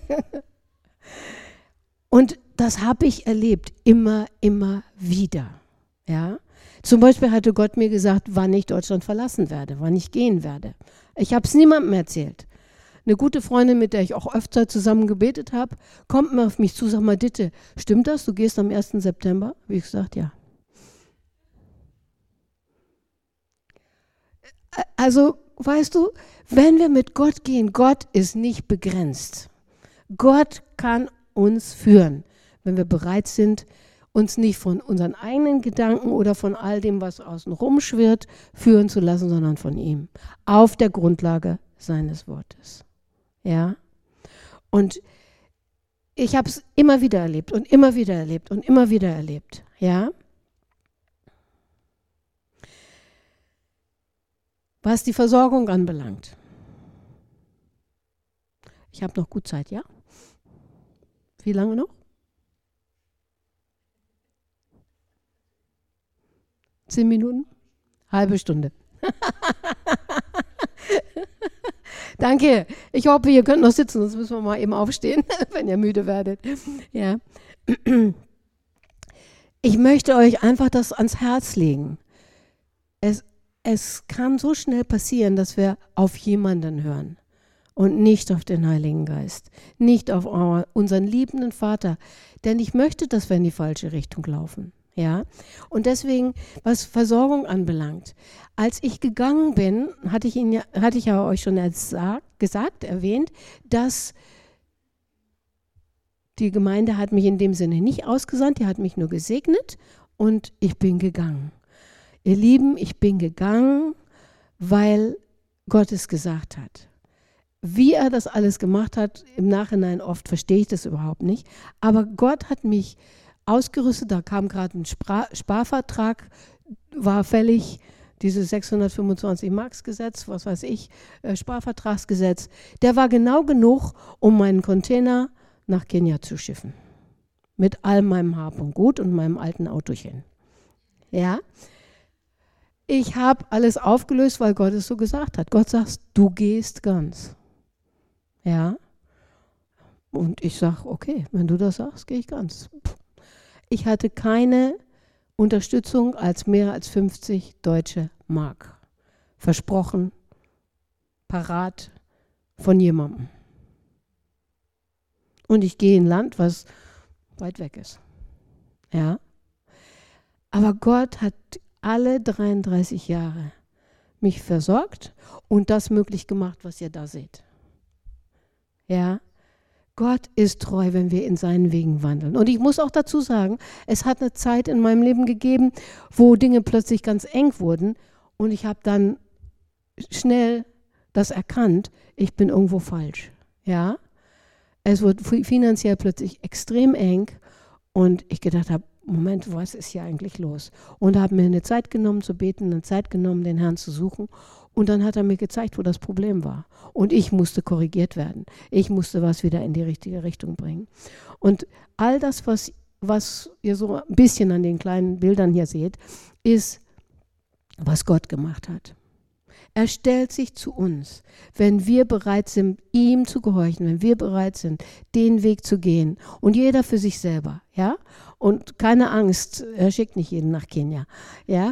Und das habe ich erlebt, immer wieder. Ja? Zum Beispiel hatte Gott mir gesagt, wann ich Deutschland verlassen werde, wann ich gehen werde. Ich habe es niemandem erzählt. Eine gute Freundin, mit der ich auch öfter zusammen gebetet habe, kommt mir auf mich zu, sag mal, Ditte, stimmt das? Du gehst am 1. September? Wie ich gesagt, ja. Also, weißt du, wenn wir mit Gott gehen, Gott ist nicht begrenzt. Gott kann uns führen, wenn wir bereit sind, uns nicht von unseren eigenen Gedanken oder von all dem, was außen rumschwirrt, führen zu lassen, sondern von ihm. Auf der Grundlage seines Wortes. Ja? Und ich habe es immer wieder erlebt und immer wieder erlebt und immer wieder erlebt. Ja? Was die Versorgung anbelangt. Ich habe noch gut Zeit, ja? Wie lange noch? 10 Minuten? Halbe Stunde. Danke. Ich hoffe, ihr könnt noch sitzen, sonst müssen wir mal eben aufstehen, wenn ihr müde werdet. Ja. Ich möchte euch einfach das ans Herz legen. Es kann so schnell passieren, dass wir auf jemanden hören und nicht auf den Heiligen Geist, nicht auf unseren liebenden Vater, denn ich möchte, dass wir in die falsche Richtung laufen. Ja? Und deswegen, was Versorgung anbelangt, als ich gegangen bin, hatte ich ja euch schon erwähnt, dass die Gemeinde hat mich in dem Sinne nicht ausgesandt, die hat mich nur gesegnet und ich bin gegangen. Ihr Lieben, ich bin gegangen, weil Gott es gesagt hat. Wie er das alles gemacht hat, im Nachhinein oft verstehe ich das überhaupt nicht, aber Gott hat mich ausgerüstet, da kam gerade ein Sparvertrag, war fällig, dieses 625-Marks-Gesetz, was weiß ich, Sparvertragsgesetz, der war genau genug, um meinen Container nach Kenia zu schiffen. Mit all meinem Hab und Gut und meinem alten Autochen. Ja? Ich habe alles aufgelöst, weil Gott es so gesagt hat. Gott sagt, du gehst ganz. Ja? Und ich sage, okay, wenn du das sagst, gehe ich ganz. Ich hatte keine Unterstützung als mehr als 50 deutsche Mark. Versprochen, parat von jemandem. Und ich gehe in ein Land, was weit weg ist. Ja? Aber Gott hat alle 33 Jahre mich versorgt und das möglich gemacht, was ihr da seht. Ja? Gott ist treu, wenn wir in seinen Wegen wandeln. Und ich muss auch dazu sagen, es hat eine Zeit in meinem Leben gegeben, wo Dinge plötzlich ganz eng wurden und ich habe dann schnell das erkannt, ich bin irgendwo falsch. Ja? Es wurde finanziell plötzlich extrem eng und ich gedacht habe, Moment, was ist hier eigentlich los? Und habe mir eine Zeit genommen zu beten, eine Zeit genommen, den Herrn zu suchen. Und dann hat er mir gezeigt, wo das Problem war. Und ich musste korrigiert werden. Ich musste was wieder in die richtige Richtung bringen. Und all das, was ihr so ein bisschen an den kleinen Bildern hier seht, ist, was Gott gemacht hat. Er stellt sich zu uns, wenn wir bereit sind, ihm zu gehorchen, wenn wir bereit sind, den Weg zu gehen. Und jeder für sich selber, ja? Und keine Angst, er schickt nicht jeden nach Kenia, ja?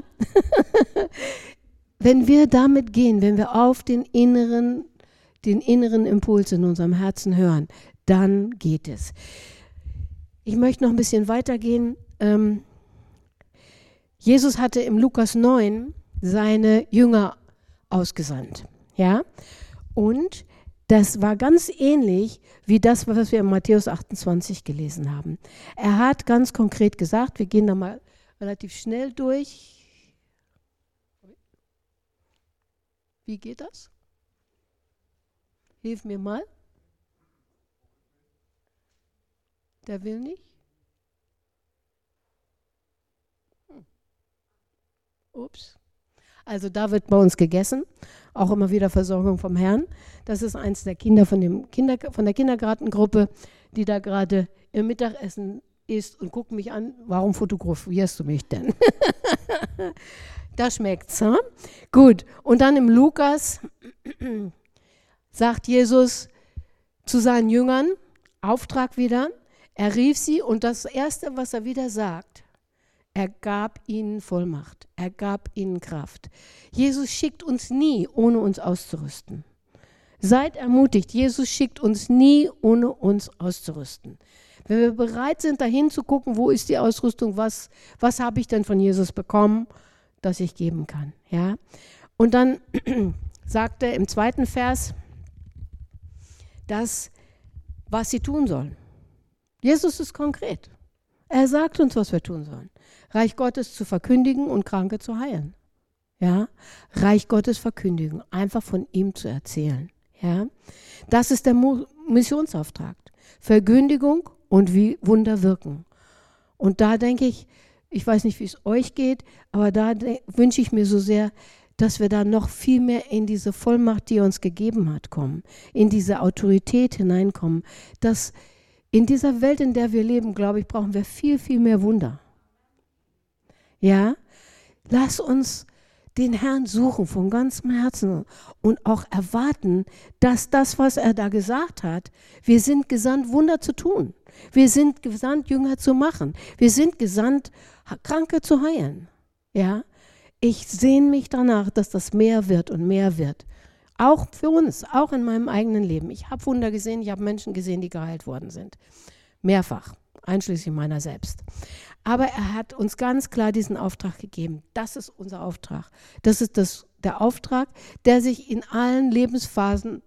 Wenn wir damit gehen, wenn wir auf den inneren Impuls in unserem Herzen hören, dann geht es. Ich möchte noch ein bisschen weitergehen. Jesus hatte im Lukas 9 seine Jünger ausgesandt. Ja? Und das war ganz ähnlich wie das, was wir in Matthäus 28 gelesen haben. Er hat ganz konkret gesagt, wir gehen da mal relativ schnell durch. Wie geht das? Hilf mir mal. Der will nicht? Ups. Also da wird bei uns gegessen, auch immer wieder Versorgung vom Herrn. Das ist eins der Kinder von der Kindergartengruppe, die da gerade im Mittagessen ist und guckt mich an, warum fotografierst du mich denn? Da schmeckt's, hm? Gut. Und dann im Lukas sagt Jesus zu seinen Jüngern, Auftrag wieder, er rief sie und das Erste, was er wieder sagt, er gab ihnen Vollmacht, er gab ihnen Kraft. Jesus schickt uns nie, ohne uns auszurüsten. Seid ermutigt, Jesus schickt uns nie, ohne uns auszurüsten. Wenn wir bereit sind, dahin zu gucken, wo ist die Ausrüstung, was habe ich denn von Jesus bekommen, das ich geben kann. Ja? Und dann sagt er im 2. Vers, was sie tun sollen. Jesus ist konkret. Er sagt uns, was wir tun sollen. Reich Gottes zu verkündigen und Kranke zu heilen. Ja? Reich Gottes verkündigen, einfach von ihm zu erzählen. Ja? Das ist der Missionsauftrag. Verkündigung und wie Wunder wirken. Und da denke ich weiß nicht, wie es euch geht, aber da wünsche ich mir so sehr, dass wir da noch viel mehr in diese Vollmacht, die er uns gegeben hat, kommen, in diese Autorität hineinkommen, dass in dieser Welt, in der wir leben, glaube ich, brauchen wir viel, viel mehr Wunder. Ja, lass uns den Herrn suchen von ganzem Herzen und auch erwarten, dass das, was er da gesagt hat, wir sind gesandt, Wunder zu tun. Wir sind gesandt, Jünger zu machen. Wir sind gesandt, Kranke zu heilen. Ja, ich sehne mich danach, dass das mehr wird und mehr wird. Auch für uns, auch in meinem eigenen Leben. Ich habe Wunder gesehen, ich habe Menschen gesehen, die geheilt worden sind. Mehrfach, einschließlich meiner selbst. Aber er hat uns ganz klar diesen Auftrag gegeben. Das ist unser Auftrag. Das ist der Auftrag, der sich in allen Lebensphasen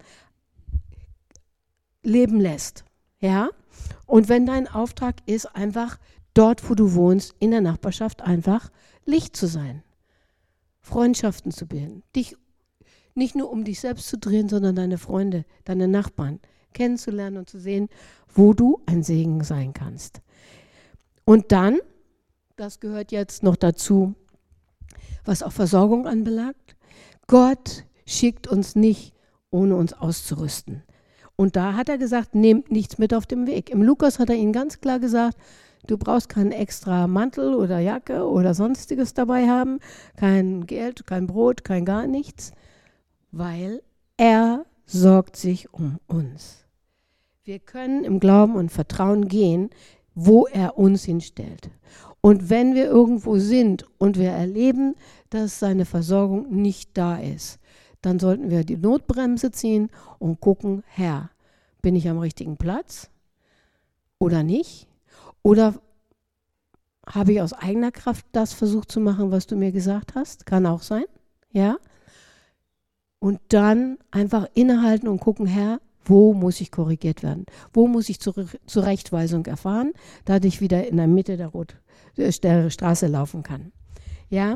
leben lässt. Ja? Und wenn dein Auftrag ist, einfach dort, wo du wohnst, in der Nachbarschaft einfach Licht zu sein. Freundschaften zu bilden. Dich nicht nur um dich selbst zu drehen, sondern deine Freunde, deine Nachbarn kennenzulernen und zu sehen, wo du ein Segen sein kannst. Und dann, das gehört jetzt noch dazu, was auch Versorgung anbelangt, Gott schickt uns nicht, ohne uns auszurüsten. Und da hat er gesagt, nehmt nichts mit auf dem Weg. Im Lukas hat er ihnen ganz klar gesagt, du brauchst keinen extra Mantel oder Jacke oder sonstiges dabei haben, kein Geld, kein Brot, kein gar nichts, weil er sorgt sich um uns. Wir können im Glauben und Vertrauen gehen, wo er uns hinstellt. Und wenn wir irgendwo sind und wir erleben, dass seine Versorgung nicht da ist, dann sollten wir die Notbremse ziehen und gucken, Herr, bin ich am richtigen Platz oder nicht? Oder habe ich aus eigener Kraft das versucht zu machen, was du mir gesagt hast? Kann auch sein, ja? Und dann einfach innehalten und gucken, Herr, wo muss ich korrigiert werden? Wo muss ich Zurechtweisung erfahren, dass ich wieder in der Mitte der Straße laufen kann? Ja?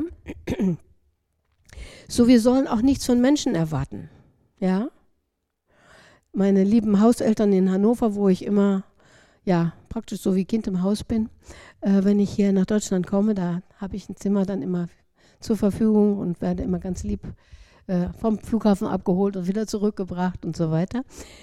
So, wir sollen auch nichts von Menschen erwarten. Ja? Meine lieben Hauseltern in Hannover, wo ich immer, ja, praktisch so wie Kind im Haus bin, wenn ich hier nach Deutschland komme, da habe ich ein Zimmer dann immer zur Verfügung und werde immer ganz lieb vom Flughafen abgeholt und wieder zurückgebracht und so weiter.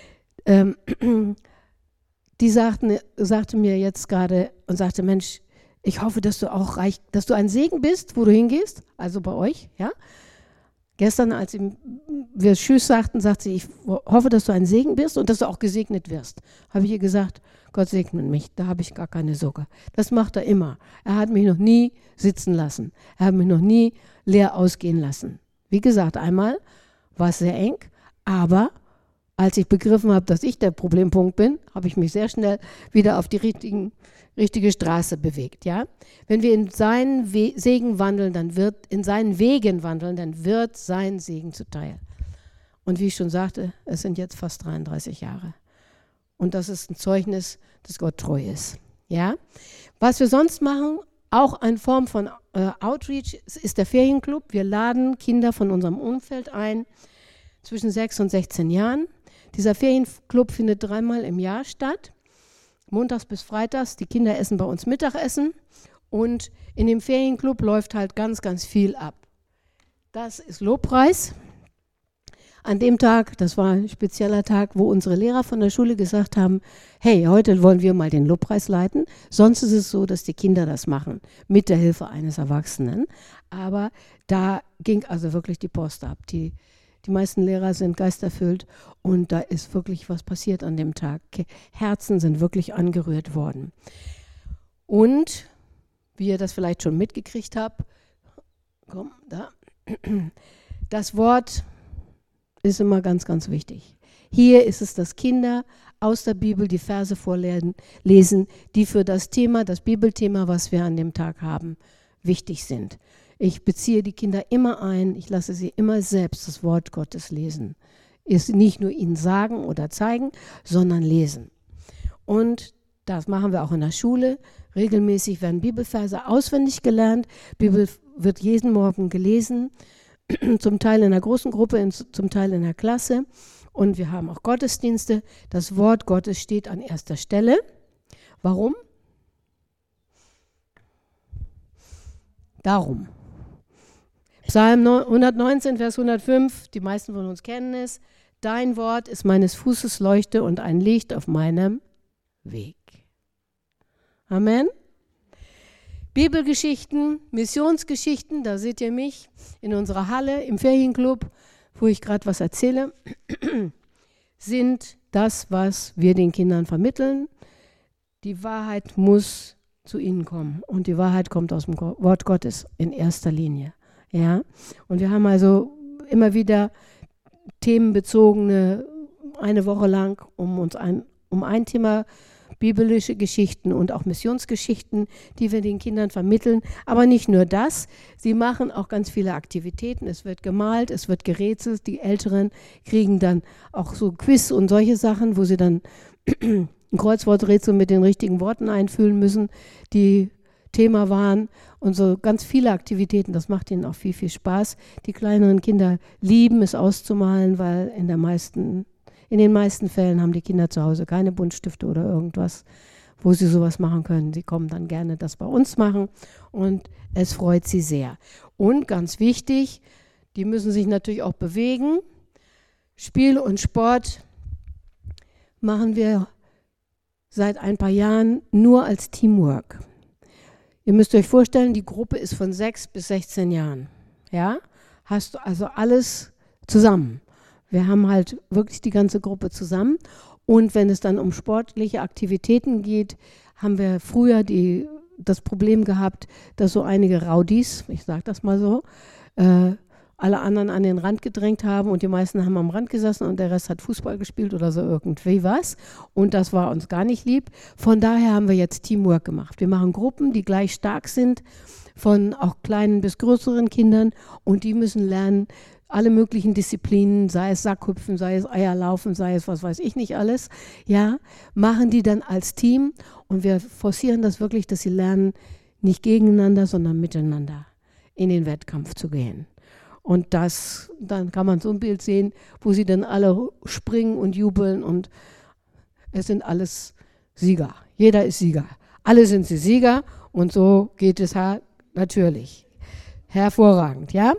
Die sagte mir jetzt gerade und sagte, Mensch, ich hoffe, dass du auch dass du ein Segen bist, wo du hingehst, also bei euch, ja. Gestern, als wir Tschüss sagten, sagt sie, ich hoffe, dass du ein Segen bist und dass du auch gesegnet wirst. Habe ich ihr gesagt, Gott segne mich, da habe ich gar keine Sorge. Das macht er immer. Er hat mich noch nie sitzen lassen. Er hat mich noch nie leer ausgehen lassen. Wie gesagt, einmal war es sehr eng, aber als ich begriffen habe, dass ich der Problempunkt bin, habe ich mich sehr schnell wieder auf die richtige Straße bewegt. Ja? Wenn wir in seinen Segen wandeln, dann wird in seinen Wegen wandeln, dann wird sein Segen zuteil. Und wie ich schon sagte, es sind jetzt fast 33 Jahre. Und das ist ein Zeugnis, dass Gott treu ist. Ja? Was wir sonst machen, auch eine Form von Outreach, ist der Ferienclub. Wir laden Kinder von unserem Umfeld ein, zwischen 6 und 16 Jahren. Dieser Ferienclub findet 3-mal im Jahr statt, montags bis freitags. Die Kinder essen bei uns Mittagessen und in dem Ferienclub läuft halt ganz, ganz viel ab. Das ist Lobpreis. An dem Tag, das war ein spezieller Tag, wo unsere Lehrer von der Schule gesagt haben, hey, heute wollen wir mal den Lobpreis leiten. Sonst ist es so, dass die Kinder das machen, mit der Hilfe eines Erwachsenen. Aber da ging also wirklich die Post ab. Die meisten Lehrer sind geisterfüllt und da ist wirklich was passiert an dem Tag. Herzen sind wirklich angerührt worden. Und, wie ihr das vielleicht schon mitgekriegt habt, das Wort ist immer ganz, ganz wichtig. Hier ist es, dass Kinder aus der Bibel die Verse vorlesen, die für das Thema, das Bibelthema, was wir an dem Tag haben, wichtig sind. Ich beziehe die Kinder immer ein, ich lasse sie immer selbst das Wort Gottes lesen. Ist nicht nur ihnen sagen oder zeigen, sondern lesen. Und das machen wir auch in der Schule. Regelmäßig werden Bibelverse auswendig gelernt. Bibel wird jeden Morgen gelesen, zum Teil in einer großen Gruppe, zum Teil in der Klasse. Und wir haben auch Gottesdienste. Das Wort Gottes steht an erster Stelle. Warum? Darum. Psalm 119, Vers 105, die meisten von uns kennen es. Dein Wort ist meines Fußes Leuchte und ein Licht auf meinem Weg. Amen. Bibelgeschichten, Missionsgeschichten, da seht ihr mich in unserer Halle im Ferienclub, wo ich gerade was erzähle, sind das, was wir den Kindern vermitteln. Die Wahrheit muss zu ihnen kommen und die Wahrheit kommt aus dem Wort Gottes in erster Linie. Ja? Und wir haben also immer wieder themenbezogene, eine Woche lang um ein Thema, biblische Geschichten und auch Missionsgeschichten, die wir den Kindern vermitteln. Aber nicht nur das, sie machen auch ganz viele Aktivitäten. Es wird gemalt, es wird gerätselt. Die Älteren kriegen dann auch so Quiz und solche Sachen, wo sie dann ein Kreuzworträtsel mit den richtigen Worten einfüllen müssen, die Thema waren. Und so ganz viele Aktivitäten, das macht ihnen auch viel, viel Spaß. Die kleineren Kinder lieben es auszumalen, weil in den meisten Fällen haben die Kinder zu Hause keine Buntstifte oder irgendwas, wo sie sowas machen können. Sie kommen dann gerne das bei uns machen und es freut sie sehr. Und ganz wichtig, die müssen sich natürlich auch bewegen. Spiel und Sport machen wir seit ein paar Jahren nur als Teamwork. Ihr müsst euch vorstellen, die Gruppe ist von 6 bis 16 Jahren. Ja? Hast du also alles zusammen. Wir haben halt wirklich die ganze Gruppe zusammen. Und wenn es dann um sportliche Aktivitäten geht, haben wir früher das Problem gehabt, dass so einige Rowdies, ich sage das mal so, alle anderen an den Rand gedrängt haben und die meisten haben am Rand gesessen und der Rest hat Fußball gespielt oder so irgendwie was. Und das war uns gar nicht lieb. Von daher haben wir jetzt Teamwork gemacht. Wir machen Gruppen, die gleich stark sind, von auch kleinen bis größeren Kindern und die müssen lernen, alle möglichen Disziplinen, sei es Sackhüpfen, sei es Eierlaufen, sei es was weiß ich nicht alles, ja, machen die dann als Team und wir forcieren das wirklich, dass sie lernen, nicht gegeneinander, sondern miteinander in den Wettkampf zu gehen. Und dann kann man so ein Bild sehen, wo sie dann alle springen und jubeln und es sind alles Sieger. Jeder ist Sieger. Alle sind sie Sieger und so geht es natürlich. Hervorragend, ja?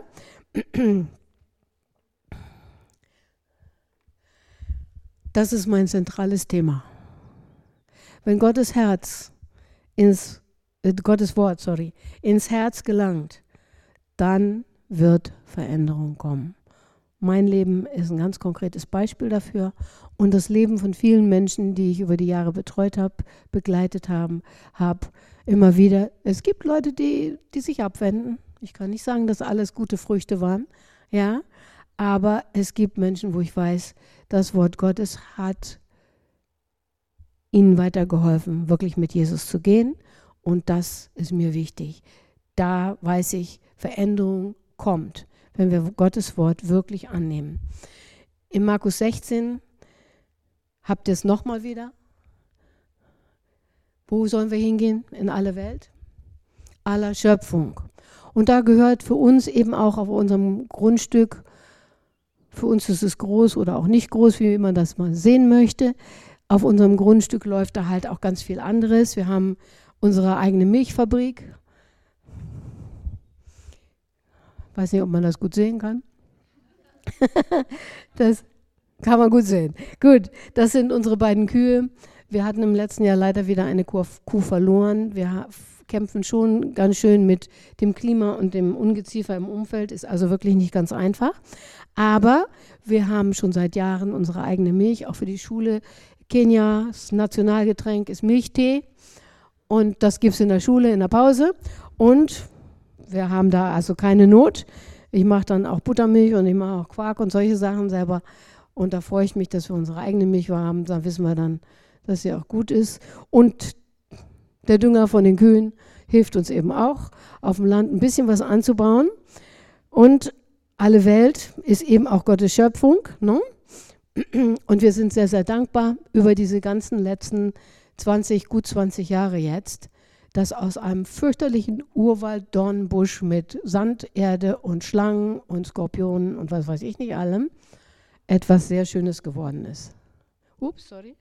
Das ist mein zentrales Thema. Wenn Gottes Wort ins Herz gelangt, dann wird Veränderung kommen. Mein Leben ist ein ganz konkretes Beispiel dafür und das Leben von vielen Menschen, die ich über die Jahre betreut habe, begleitet habe, immer wieder. Es gibt Leute, die sich abwenden. Ich kann nicht sagen, dass alles gute Früchte waren, ja, aber es gibt Menschen, wo ich weiß, das Wort Gottes hat ihnen weitergeholfen, wirklich mit Jesus zu gehen und das ist mir wichtig. Da weiß ich, Veränderung kommt, wenn wir Gottes Wort wirklich annehmen. In Markus 16 habt ihr es nochmal wieder. Wo sollen wir hingehen? In alle Welt? Aller Schöpfung. Und da gehört für uns eben auch auf unserem Grundstück, für uns ist es groß oder auch nicht groß, wie man das mal sehen möchte. Auf unserem Grundstück läuft da halt auch ganz viel anderes. Wir haben unsere eigene Milchfabrik. Weiß nicht, ob man das gut sehen kann. Das kann man gut sehen. Gut, das sind unsere beiden Kühe. Wir hatten im letzten Jahr leider wieder eine Kuh verloren. Wir kämpfen schon ganz schön mit dem Klima und dem Ungeziefer im Umfeld. Ist also wirklich nicht ganz einfach. Aber wir haben schon seit Jahren unsere eigene Milch, auch für die Schule. Kenias Nationalgetränk ist Milchtee. Und das gibt es in der Schule in der Pause. Und wir haben da also keine Not. Ich mache dann auch Buttermilch und ich mache auch Quark und solche Sachen selber. Und da freue ich mich, dass wir unsere eigene Milch haben. Da wissen wir dann, dass sie auch gut ist. Und der Dünger von den Kühen hilft uns eben auch, auf dem Land ein bisschen was anzubauen. Und alle Welt ist eben auch Gottes Schöpfung. Ne? Und wir sind sehr, sehr dankbar über diese ganzen letzten gut 20 Jahre jetzt, dass aus einem fürchterlichen Urwald-Dornbusch mit Sand, Erde und Schlangen und Skorpionen und was weiß ich nicht allem etwas sehr Schönes geworden ist. Ups, sorry.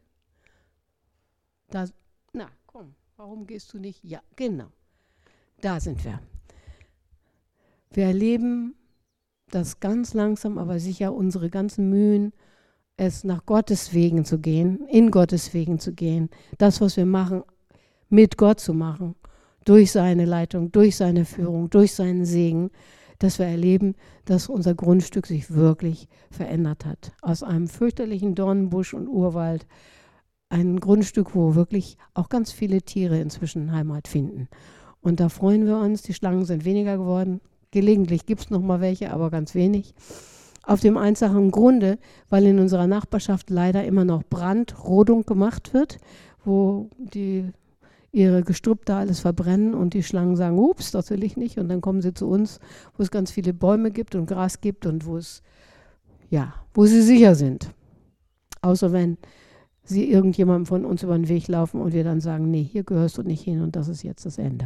Na, komm, warum gehst du nicht? Ja, genau. Da sind wir. Wir erleben, dass ganz langsam, aber sicher unsere ganzen Mühen, es nach Gottes Wegen zu gehen, in Gottes Wegen zu gehen, das, was wir machen, mit Gott zu machen, durch seine Leitung, durch seine Führung, durch seinen Segen, dass wir erleben, dass unser Grundstück sich wirklich verändert hat. Aus einem fürchterlichen Dornenbusch und Urwald ein Grundstück, wo wirklich auch ganz viele Tiere inzwischen Heimat finden. Und da freuen wir uns, die Schlangen sind weniger geworden. Gelegentlich gibt es noch mal welche, aber ganz wenig. Auf dem einfachen Grunde, weil in unserer Nachbarschaft leider immer noch Brandrodung gemacht wird, wo die ihre Gestrüpp da alles verbrennen und die Schlangen sagen, ups, das will ich nicht. Und dann kommen sie zu uns, wo es ganz viele Bäume gibt und Gras gibt und wo sie sicher sind. Außer wenn sie irgendjemandem von uns über den Weg laufen und wir dann sagen, nee, hier gehörst du nicht hin und das ist jetzt das Ende.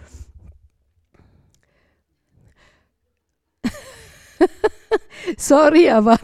Sorry, aber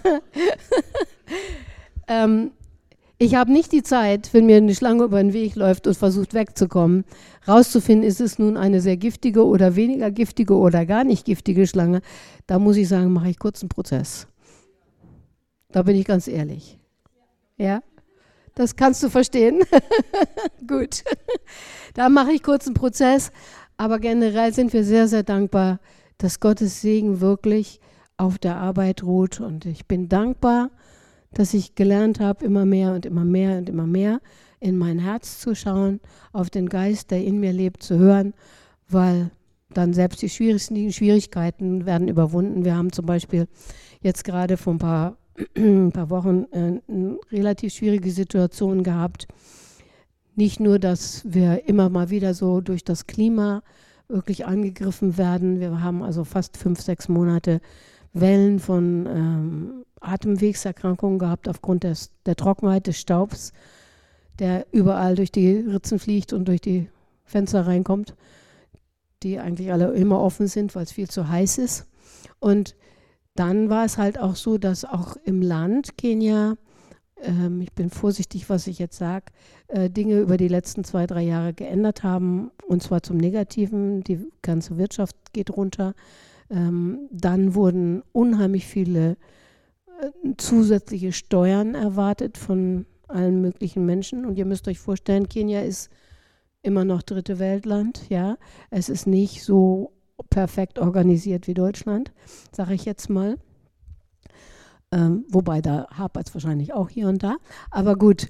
ich habe nicht die Zeit, wenn mir eine Schlange über den Weg läuft und versucht wegzukommen, rauszufinden, ist es nun eine sehr giftige oder weniger giftige oder gar nicht giftige Schlange. Da muss ich sagen, mache ich kurz einen Prozess. Da bin ich ganz ehrlich. Ja, das kannst du verstehen. Gut, da mache ich kurz einen Prozess. Aber generell sind wir sehr, sehr dankbar, dass Gottes Segen wirklich auf der Arbeit ruht. Und ich bin dankbar, dass ich gelernt habe, immer mehr und immer mehr und immer mehr in mein Herz zu schauen, auf den Geist, der in mir lebt, zu hören, weil dann selbst die schwierigsten Schwierigkeiten werden überwunden. Wir haben zum Beispiel jetzt gerade vor ein paar Wochen eine relativ schwierige Situation gehabt. Nicht nur, dass wir immer mal wieder so durch das Klima wirklich angegriffen werden. Wir haben also fast 5-6 Monate Wellen von Atemwegserkrankungen gehabt aufgrund der Trockenheit des Staubs, der überall durch die Ritzen fliegt und durch die Fenster reinkommt, die eigentlich alle immer offen sind, weil es viel zu heiß ist. Und dann war es halt auch so, dass auch im Land Kenia, ich bin vorsichtig, was ich jetzt sage, Dinge über die letzten 2-3 Jahre geändert haben, und zwar zum Negativen. Die ganze Wirtschaft geht runter. Dann wurden unheimlich viele zusätzliche Steuern erwartet von allen möglichen Menschen. Und ihr müsst euch vorstellen, Kenia ist immer noch dritte Weltland. Ja? Es ist nicht so perfekt organisiert wie Deutschland, sage ich jetzt mal. Wobei da hapert es wahrscheinlich auch hier und da. Aber gut,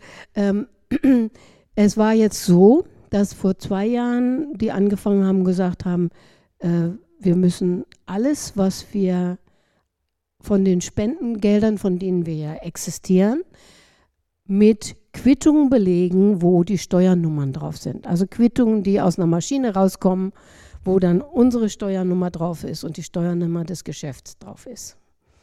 es war jetzt so, dass vor 2 Jahren die angefangen haben, gesagt haben, wir müssen alles, was wir von den Spendengeldern, von denen wir ja existieren, mit Quittungen belegen, wo die Steuernummern drauf sind. Also Quittungen, die aus einer Maschine rauskommen, wo dann unsere Steuernummer drauf ist und die Steuernummer des Geschäfts drauf ist.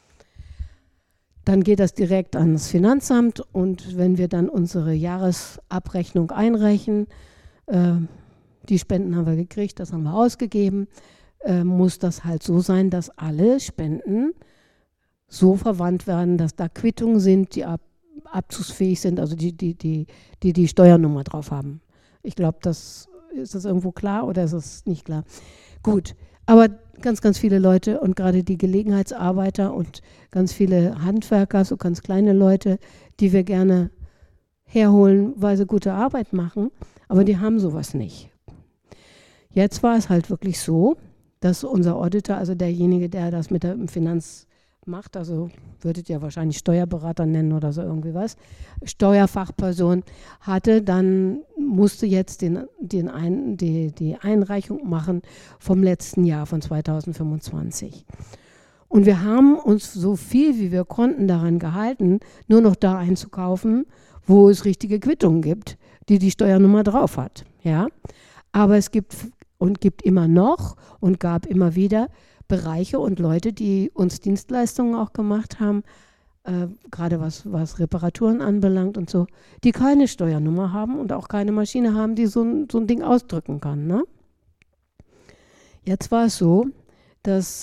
Dann geht das direkt ans Finanzamt und wenn wir dann unsere Jahresabrechnung einreichen, die Spenden haben wir gekriegt, das haben wir ausgegeben, muss das halt so sein, dass alle Spenden so verwandt werden, dass da Quittungen sind, die abzugsfähig sind, also die Steuernummer drauf haben. Ich glaube, ist das irgendwo klar oder ist das nicht klar? Gut, aber ganz, ganz viele Leute und gerade die Gelegenheitsarbeiter und ganz viele Handwerker, so ganz kleine Leute, die wir gerne herholen, weil sie gute Arbeit machen, aber die haben sowas nicht. Jetzt war es halt wirklich so, dass unser Auditor, also derjenige, der das mit der Finanz macht, also würdet ihr wahrscheinlich Steuerberater nennen oder so irgendwie was, Steuerfachperson musste jetzt die Einreichung machen vom letzten Jahr, von 2025. Und wir haben uns so viel, wie wir konnten, daran gehalten, nur noch da einzukaufen, wo es richtige Quittungen gibt, die Steuernummer drauf hat. Ja? Aber es gibt immer noch und gab immer wieder Bereiche und Leute, die uns Dienstleistungen auch gemacht haben, gerade was Reparaturen anbelangt und so, die keine Steuernummer haben und auch keine Maschine haben, die so ein Ding ausdrücken kann. Ne? Jetzt war es so, dass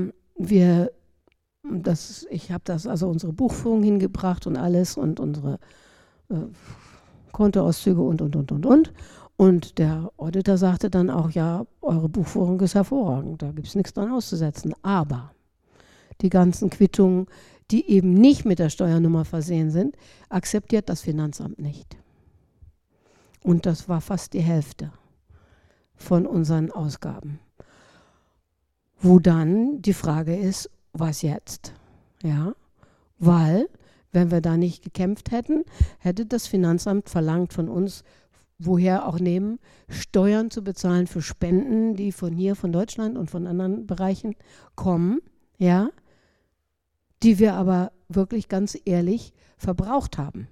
ich habe das, also unsere Buchführung hingebracht und alles und unsere Kontoauszüge und. Und der Auditor sagte dann auch, ja, eure Buchführung ist hervorragend, da gibt es nichts dran auszusetzen. Aber die ganzen Quittungen, die eben nicht mit der Steuernummer versehen sind, akzeptiert das Finanzamt nicht. Und das war fast die Hälfte von unseren Ausgaben. Wo dann die Frage ist, was jetzt? Ja, weil, wenn wir da nicht gekämpft hätten, hätte das Finanzamt verlangt von uns, woher auch nehmen, Steuern zu bezahlen für Spenden, die von hier, von Deutschland und von anderen Bereichen kommen, ja, die wir aber wirklich ganz ehrlich verbraucht haben,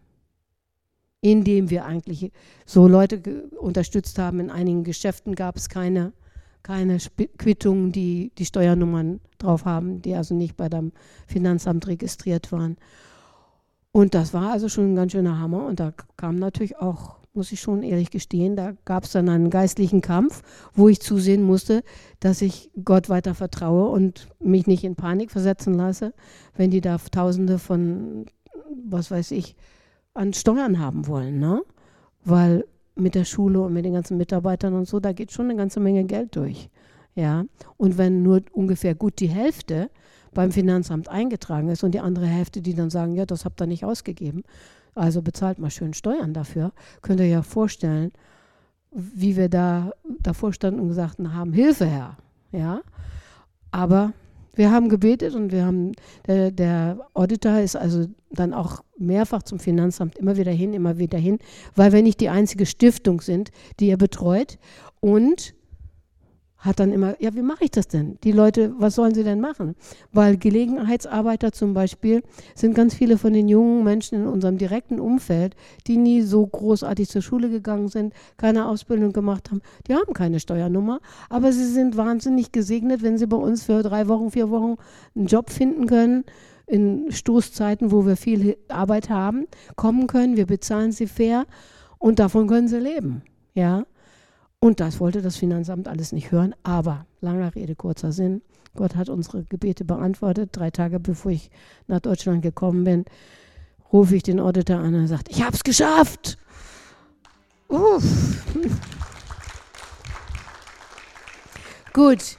indem wir eigentlich so Leute unterstützt haben. In einigen Geschäften gab es keine Quittungen, die Steuernummern drauf haben, die also nicht bei dem Finanzamt registriert waren. Und das war also schon ein ganz schöner Hammer und da kam natürlich auch, muss ich schon ehrlich gestehen, da gab es dann einen geistlichen Kampf, wo ich zusehen musste, dass ich Gott weiter vertraue und mich nicht in Panik versetzen lasse, wenn die da Tausende von, was weiß ich, an Steuern haben wollen. Ne? Weil mit der Schule und mit den ganzen Mitarbeitern und so, da geht schon eine ganze Menge Geld durch. Ja? Und wenn nur ungefähr gut die Hälfte beim Finanzamt eingetragen ist und die andere Hälfte, die dann sagen, ja, das habt ihr nicht ausgegeben, also bezahlt mal schön Steuern dafür, könnt ihr ja vorstellen, wie wir da davor standen und gesagt haben, Hilfe Herr. Ja? Aber wir haben gebetet und wir haben, der Auditor ist also dann auch mehrfach zum Finanzamt immer wieder hin, weil wir nicht die einzige Stiftung sind, die er betreut und hat dann immer, ja, wie mache ich das denn? Die Leute, was sollen sie denn machen? Weil Gelegenheitsarbeiter zum Beispiel sind ganz viele von den jungen Menschen in unserem direkten Umfeld, die nie so großartig zur Schule gegangen sind, keine Ausbildung gemacht haben, die haben keine Steuernummer, aber sie sind wahnsinnig gesegnet, wenn sie bei uns für 3 Wochen, 4 Wochen einen Job finden können, in Stoßzeiten, wo wir viel Arbeit haben, kommen können, wir bezahlen sie fair und davon können sie leben, ja. Und das wollte das Finanzamt alles nicht hören, aber, langer Rede, kurzer Sinn, Gott hat unsere Gebete beantwortet. 3 Tage bevor ich nach Deutschland gekommen bin, rufe ich den Auditor an und er sagt, ich habe es geschafft. Uff. Gut.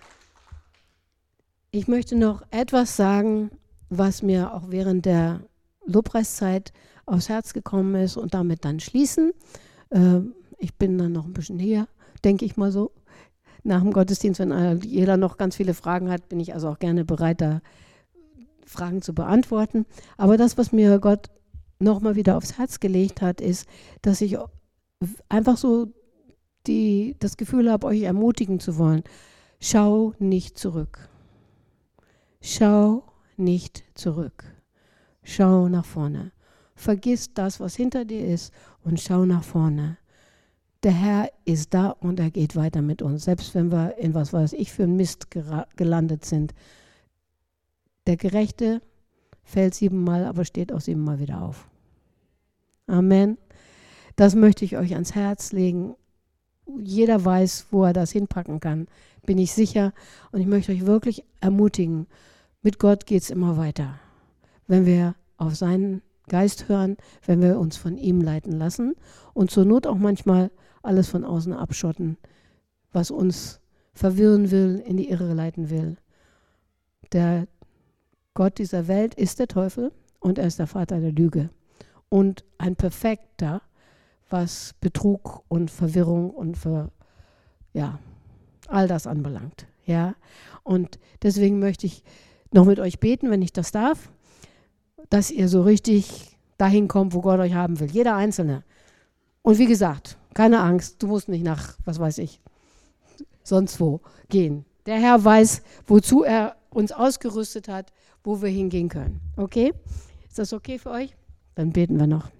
Ich möchte noch etwas sagen, was mir auch während der Lobpreiszeit aufs Herz gekommen ist und damit dann schließen. Ich bin dann noch ein bisschen hier, denke ich mal so. nach dem Gottesdienst, wenn jeder noch ganz viele Fragen hat, bin ich also auch gerne bereit, da Fragen zu beantworten. Aber das, was mir Gott nochmal wieder aufs Herz gelegt hat, ist, dass ich einfach so das Gefühl habe, euch ermutigen zu wollen. Schau nicht zurück. Schau nicht zurück. Schau nach vorne. Vergiss das, was hinter dir ist und schau nach vorne. Der Herr ist da und er geht weiter mit uns. Selbst wenn wir in was weiß ich für ein Mist gelandet sind. Der Gerechte fällt 7-mal, aber steht auch 7-mal wieder auf. Amen. Das möchte ich euch ans Herz legen. Jeder weiß, wo er das hinpacken kann, bin ich sicher. Und ich möchte euch wirklich ermutigen, mit Gott geht es immer weiter. Wenn wir auf seinen Geist hören, wenn wir uns von ihm leiten lassen und zur Not auch manchmal alles von außen abschotten, was uns verwirren will, in die Irre leiten will. Der Gott dieser Welt ist der Teufel und er ist der Vater der Lüge. Und ein Perfekter, was Betrug und Verwirrung und all das anbelangt. Ja? Und deswegen möchte ich noch mit euch beten, wenn ich das darf, dass ihr so richtig dahin kommt, wo Gott euch haben will. Jeder Einzelne. Und wie gesagt, keine Angst, du musst nicht nach, was weiß ich, sonst wo gehen. Der Herr weiß, wozu er uns ausgerüstet hat, wo wir hingehen können. Okay? Ist das okay für euch? Dann beten wir noch.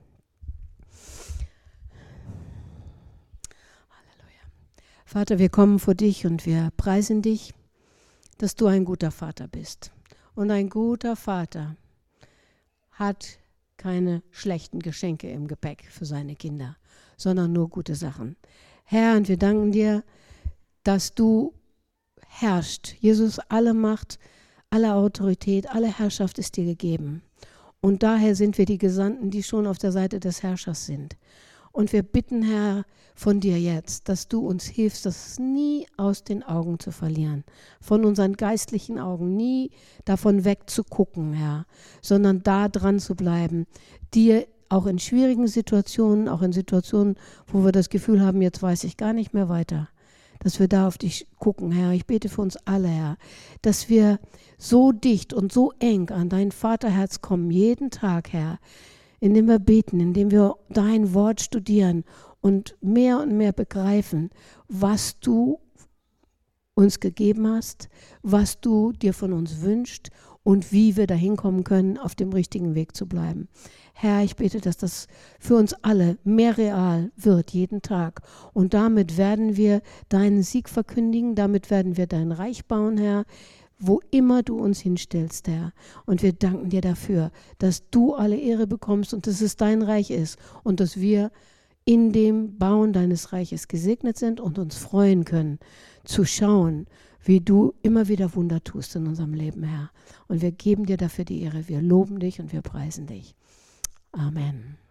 Halleluja. Vater, wir kommen vor dich und wir preisen dich, dass du ein guter Vater bist. Und ein guter Vater hat keine schlechten Geschenke im Gepäck für seine Kinder, sondern nur gute Sachen. Herr, und wir danken dir, dass du herrschst. Jesus, alle Macht, alle Autorität, alle Herrschaft ist dir gegeben. Und daher sind wir die Gesandten, die schon auf der Seite des Herrschers sind. Und wir bitten, Herr, von dir jetzt, dass du uns hilfst, das nie aus den Augen zu verlieren, von unseren geistlichen Augen, nie davon wegzugucken, Herr, sondern da dran zu bleiben, dir auch in schwierigen Situationen, auch in Situationen, wo wir das Gefühl haben, jetzt weiß ich gar nicht mehr weiter, dass wir da auf dich gucken, Herr. Ich bete für uns alle, Herr, dass wir so dicht und so eng an dein Vaterherz kommen, jeden Tag, Herr, indem wir beten, indem wir dein Wort studieren und mehr begreifen, was du uns gegeben hast, was du dir von uns wünschst und wie wir dahin kommen können, auf dem richtigen Weg zu bleiben. Herr, ich bete, dass das für uns alle mehr real wird, jeden Tag. Und damit werden wir deinen Sieg verkündigen, damit werden wir dein Reich bauen, Herr, wo immer du uns hinstellst, Herr. Und wir danken dir dafür, dass du alle Ehre bekommst und dass es dein Reich ist und dass wir in dem Bauen deines Reiches gesegnet sind und uns freuen können, zu schauen, wie du immer wieder Wunder tust in unserem Leben, Herr. Und wir geben dir dafür die Ehre, wir loben dich und wir preisen dich. Amen.